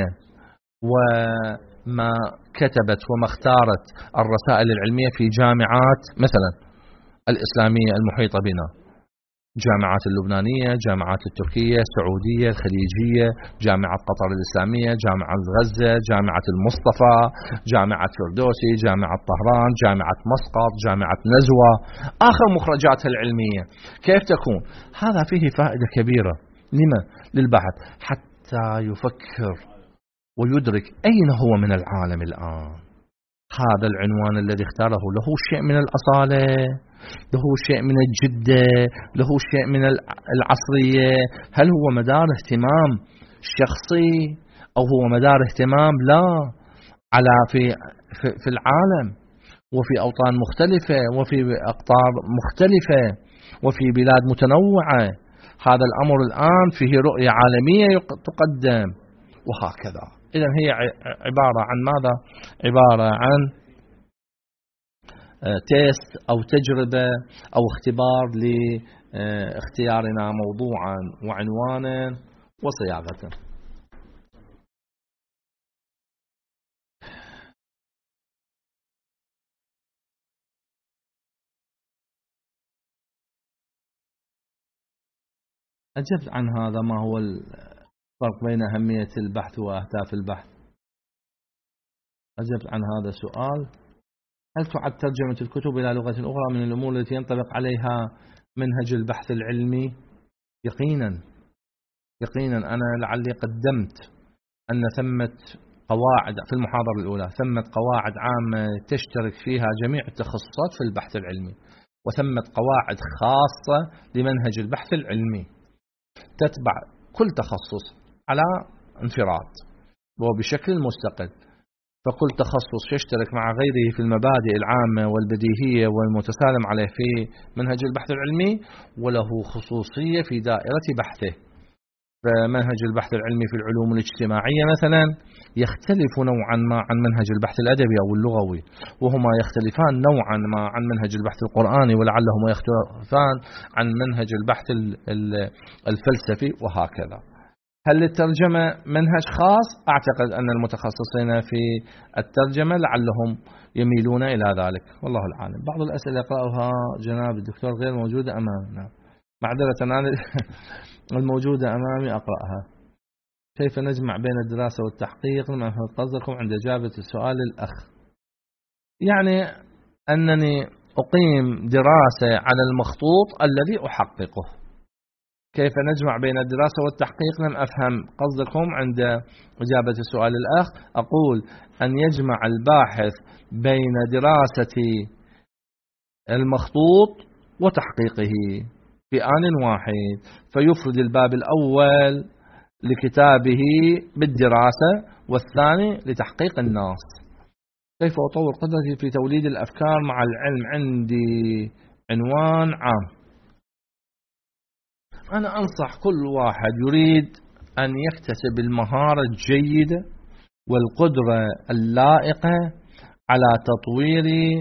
وما كتبت وما اختارت الرسائل العلمية في جامعات مثلا الإسلامية المحيطة بنا، جامعات اللبنانية، جامعات التركية، السعودية، الخليجية، جامعة قطر الإسلامية، جامعة غزة، جامعة المصطفى، جامعة فردوسي، جامعة طهران، جامعة مسقط، جامعة نزوة، آخر مخرجاتها العلمية كيف تكون. هذا فيه فائدة كبيرة لما؟ للبحث، حتى يفكر ويدرك أين هو من العالم الآن. هذا العنوان الذي اختاره له شيء من الأصالة، له شيء من الجدة، له شيء من العصرية. هل هو مدار اهتمام شخصي أو هو مدار اهتمام لا على في العالم وفي أوطان مختلفة وفي أقطار مختلفة وفي بلاد متنوعة؟ هذا الأمر الآن فيه رؤية عالمية تقدم وهكذا. إذن هي عبارة عن ماذا؟ عبارة عن تيست أو تجربة أو اختبار لاختيارنا موضوعا وعنوانا وصياغته. أجبت عن هذا. ما هو الفرق بين أهمية البحث وأهداف البحث؟ أجبت عن هذا السؤال. هل تعد ترجمة الكتب إلى لغة أخرى من الأمور التي ينطبق عليها منهج البحث العلمي؟ يقينا أنا لعلي قدمت أن ثمة قواعد في المحاضرة الأولى، ثمة قواعد عامة تشترك فيها جميع التخصصات في البحث العلمي، وثمة قواعد خاصة لمنهج البحث العلمي تتبع كل تخصص على انفراد وبشكل مستقل. فكل تخصص يشترك مع غيره في المبادئ العامة والبديهية والمتسالم عليه في منهج البحث العلمي، وله خصوصية في دائرة بحثه. فمنهج البحث العلمي في العلوم الاجتماعية مثلا يختلف نوعا ما عن منهج البحث الأدبي أو اللغوي، وهما يختلفان نوعا ما عن منهج البحث القرآني، ولعلهما يختلفان عن منهج البحث الفلسفي وهكذا. هل الترجمة منهج خاص؟ أعتقد أن المتخصصين في الترجمة لعلهم يميلون إلى ذلك، والله العالم. بعض الأسئلة يقرأها جناب الدكتور غير موجودة أمامنا، معذرة أنا الموجودة أمامي أقرأها. كيف نجمع بين الدراسة والتحقيق؟ لما أفهم قصدكم عند إجابة السؤال الأخ. يعني أنني أقيم دراسة على المخطوط الذي أحققه. كيف نجمع بين الدراسة والتحقيق؟ لم أفهم قصدكم عند إجابة السؤال الأخ. أقول أن يجمع الباحث بين دراسة المخطوط وتحقيقه في آن واحد، فيفرد الباب الأول لكتابه بالدراسة والثاني لتحقيق النص. كيف أطور قدرتي في توليد الأفكار مع العلم؟ عندي عنوان عام. أنا أنصح كل واحد يريد أن يكتسب المهارة الجيدة والقدرة اللائقة على تطوير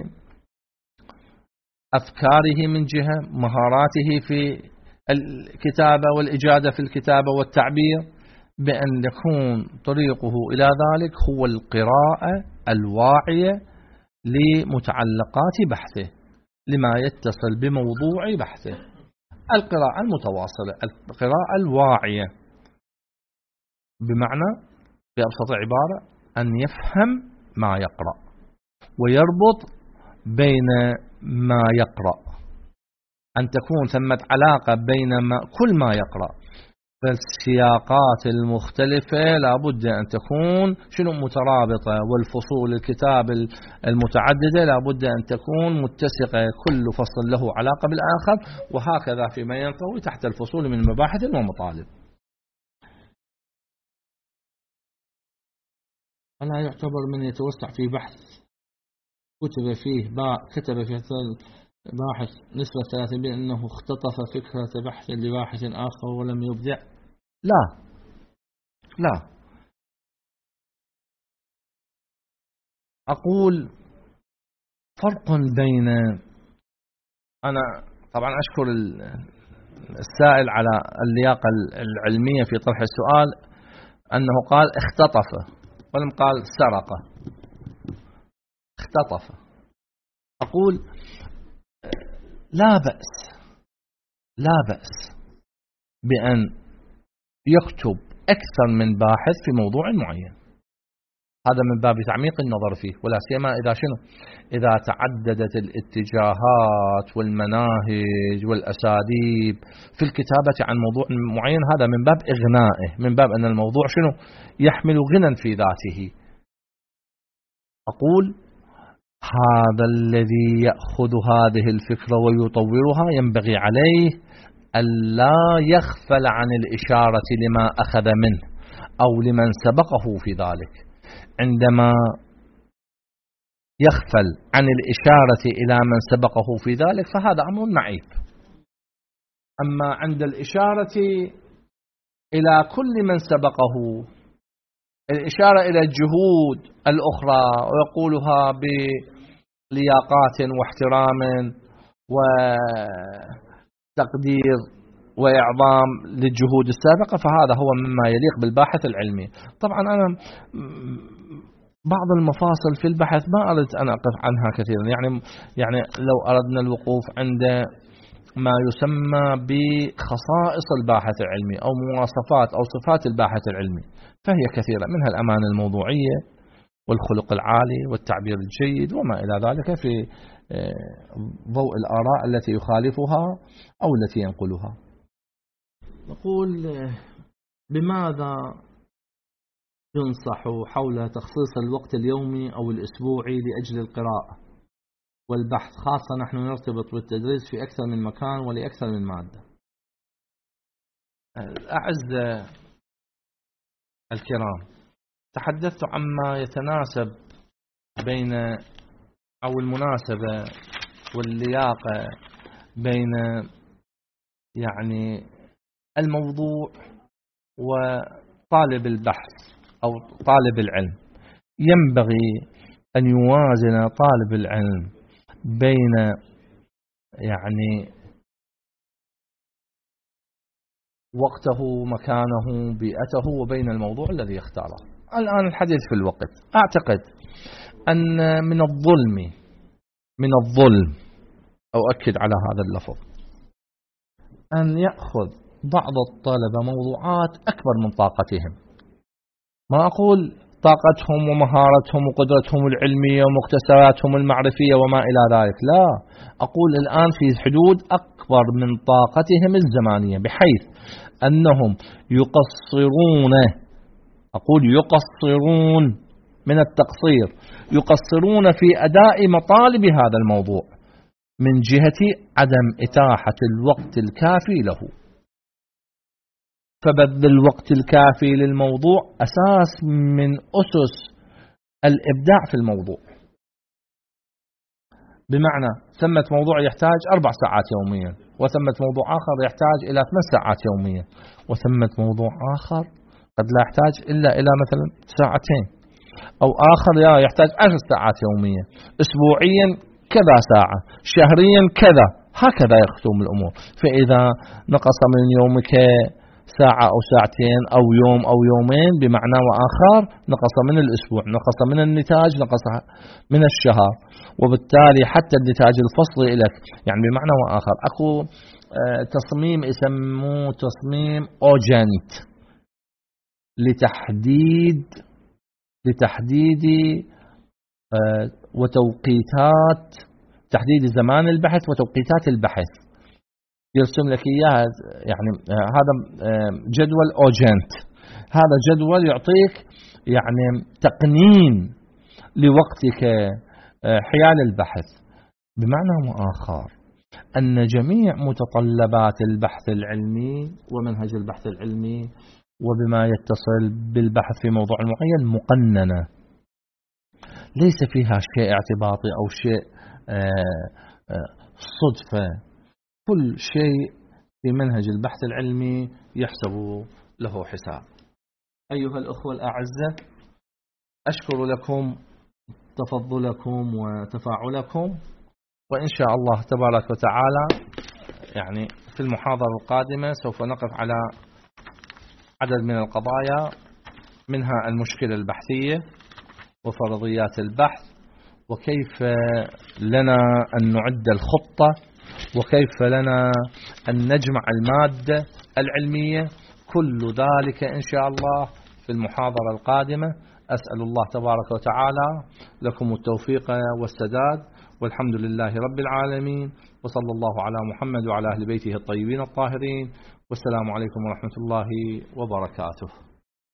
أفكاره من جهة، مهاراته في الكتابة والإجادة في الكتابة والتعبير، بأن يكون طريقه إلى ذلك هو القراءة الواعية لمتعلقات بحثه، لما يتصل بموضوع بحثه. القراءة المتواصلة، القراءة الواعية، بمعنى بأبسط عبارة أن يفهم ما يقرأ ويربط بين ما يقرأ، أن تكون ثمة علاقة بين كل ما يقرأ. فالسياقات المختلفة لابد أن تكون مترابطة، والفصول الكتاب المتعددة لابد أن تكون متسقة، كل فصل له علاقة بالآخر، وهكذا فيما ينطوي تحت الفصول من مباحث ومطالب. ألا يعتبر من يتوسع في بحث كتب فيه باحث نسبة 30 أنه اختطف فكرة بحث لباحث آخر ولم يبدع؟ لا. أقول فرق بين، أنا طبعا أشكر السائل على اللياقة العلمية في طرح السؤال، أنه قال اختطف ولم قال سرق. اختطف. أقول لا بأس بأن يكتب أكثر من باحث في موضوع معين، هذا من باب تعميق النظر فيه، ولا سيما إذا شنو؟ إذا تعددت الاتجاهات والمناهج والأساليب في الكتابة عن موضوع معين، هذا من باب إغنائه، من باب أن الموضوع شنو؟ يحمل غنى في ذاته. أقول هذا الذي يأخذ هذه الفكرة ويطورها ينبغي عليه ألا يغفل عن الإشارة لما أخذ منه أو لمن سبقه في ذلك. عندما يغفل عن الإشارة إلى من سبقه في ذلك فهذا أمر معيب. أما عند الإشارة إلى كل من سبقه، الإشارة إلى الجهود الأخرى ويقولها بلياقات واحترام وتقدير وإعظام للجهود السابقة، فهذا هو مما يليق بالباحث العلمي. طبعا أنا بعض المفاصل في البحث ما أردت أن أقف عنها كثيرا، يعني لو أردنا الوقوف عند ما يسمى بخصائص الباحث العلمي أو مواصفات أو صفات الباحث العلمي، فهي كثيرة، منها الأمانة الموضوعية والخلق العالي والتعبير الجيد وما إلى ذلك في ضوء الآراء التي يخالفها أو التي ينقلها. نقول بماذا ينصح حول تخصيص الوقت اليومي أو الأسبوعي لأجل القراءة والبحث، خاصة نحن نرتبط بالتدريس في أكثر من مكان ولأكثر من مادة. الأعزة الكرام، تحدثت عما يتناسب بين أو المناسبة واللياقة بين يعني الموضوع وطالب البحث أو طالب العلم. ينبغي أن يوازن طالب العلم بين يعني وقته، مكانه، بيئته، وبين الموضوع الذي يختاره. الآن الحديث في الوقت، أعتقد أن من الظلم أؤكد على هذا اللفظ أن يأخذ بعض الطلبة موضوعات أكبر من طاقتهم. ما أقول طاقتهم ومهارتهم وقدرتهم العلمية ومكتسباتهم المعرفية وما إلى ذلك، لا، أقول الآن في حدود أكبر من طاقتهم الزمانية، بحيث أنهم يقصرون من التقصير، يقصرون في أداء مطالب هذا الموضوع من جهة عدم إتاحة الوقت الكافي له. فبذل الوقت الكافي للموضوع أساس من أسس الإبداع في الموضوع. بمعنى ثمة موضوع يحتاج 4 ساعات يوميا، وثمة موضوع آخر يحتاج إلى 8 ساعات يوميا، وثمة موضوع آخر قد لا يحتاج إلا إلى مثلا 2 ساعات، أو آخر يحتاج 10 ساعات يوميا، أسبوعيا كذا ساعة، شهريا كذا، هكذا يختم الأمور. فإذا نقص من يومك ساعة أو ساعتين أو يوم أو يومين بمعنى وآخر، نقص من الأسبوع، نقص من النتاج، نقص من الشهر، وبالتالي حتى النتاج الفصلي لك يعني بمعنى وآخر. أكو تصميم يسموه تصميم أوجنت لتحديد وتوقيتات، تحديد زمان البحث وتوقيتات البحث. يرسم لك إياها، يعني هذا جدول أوجنت، هذا جدول يعطيك يعني تقنين لوقتك حيال البحث. بمعنى آخر أن جميع متطلبات البحث العلمي ومنهج البحث العلمي وبما يتصل بالبحث في موضوع معين مقننة، ليس فيها شيء اعتباطي أو شيء صدفة. كل شيء في منهج البحث العلمي يحسب له حساب. أيها الأخوة الأعزة، أشكر لكم تفضلكم وتفاعلكم، وإن شاء الله تبارك وتعالى يعني في المحاضرة القادمة سوف نقف على عدد من القضايا، منها المشكلة البحثية وفرضيات البحث، وكيف لنا أن نعد الخطة، وكيف لنا أن نجمع المادة العلمية. كل ذلك إن شاء الله في المحاضرة القادمة. أسأل الله تبارك وتعالى لكم التوفيق والسداد، والحمد لله رب العالمين، وصلى الله على محمد وعلى أهل بيته الطيبين الطاهرين، والسلام عليكم ورحمة الله وبركاته.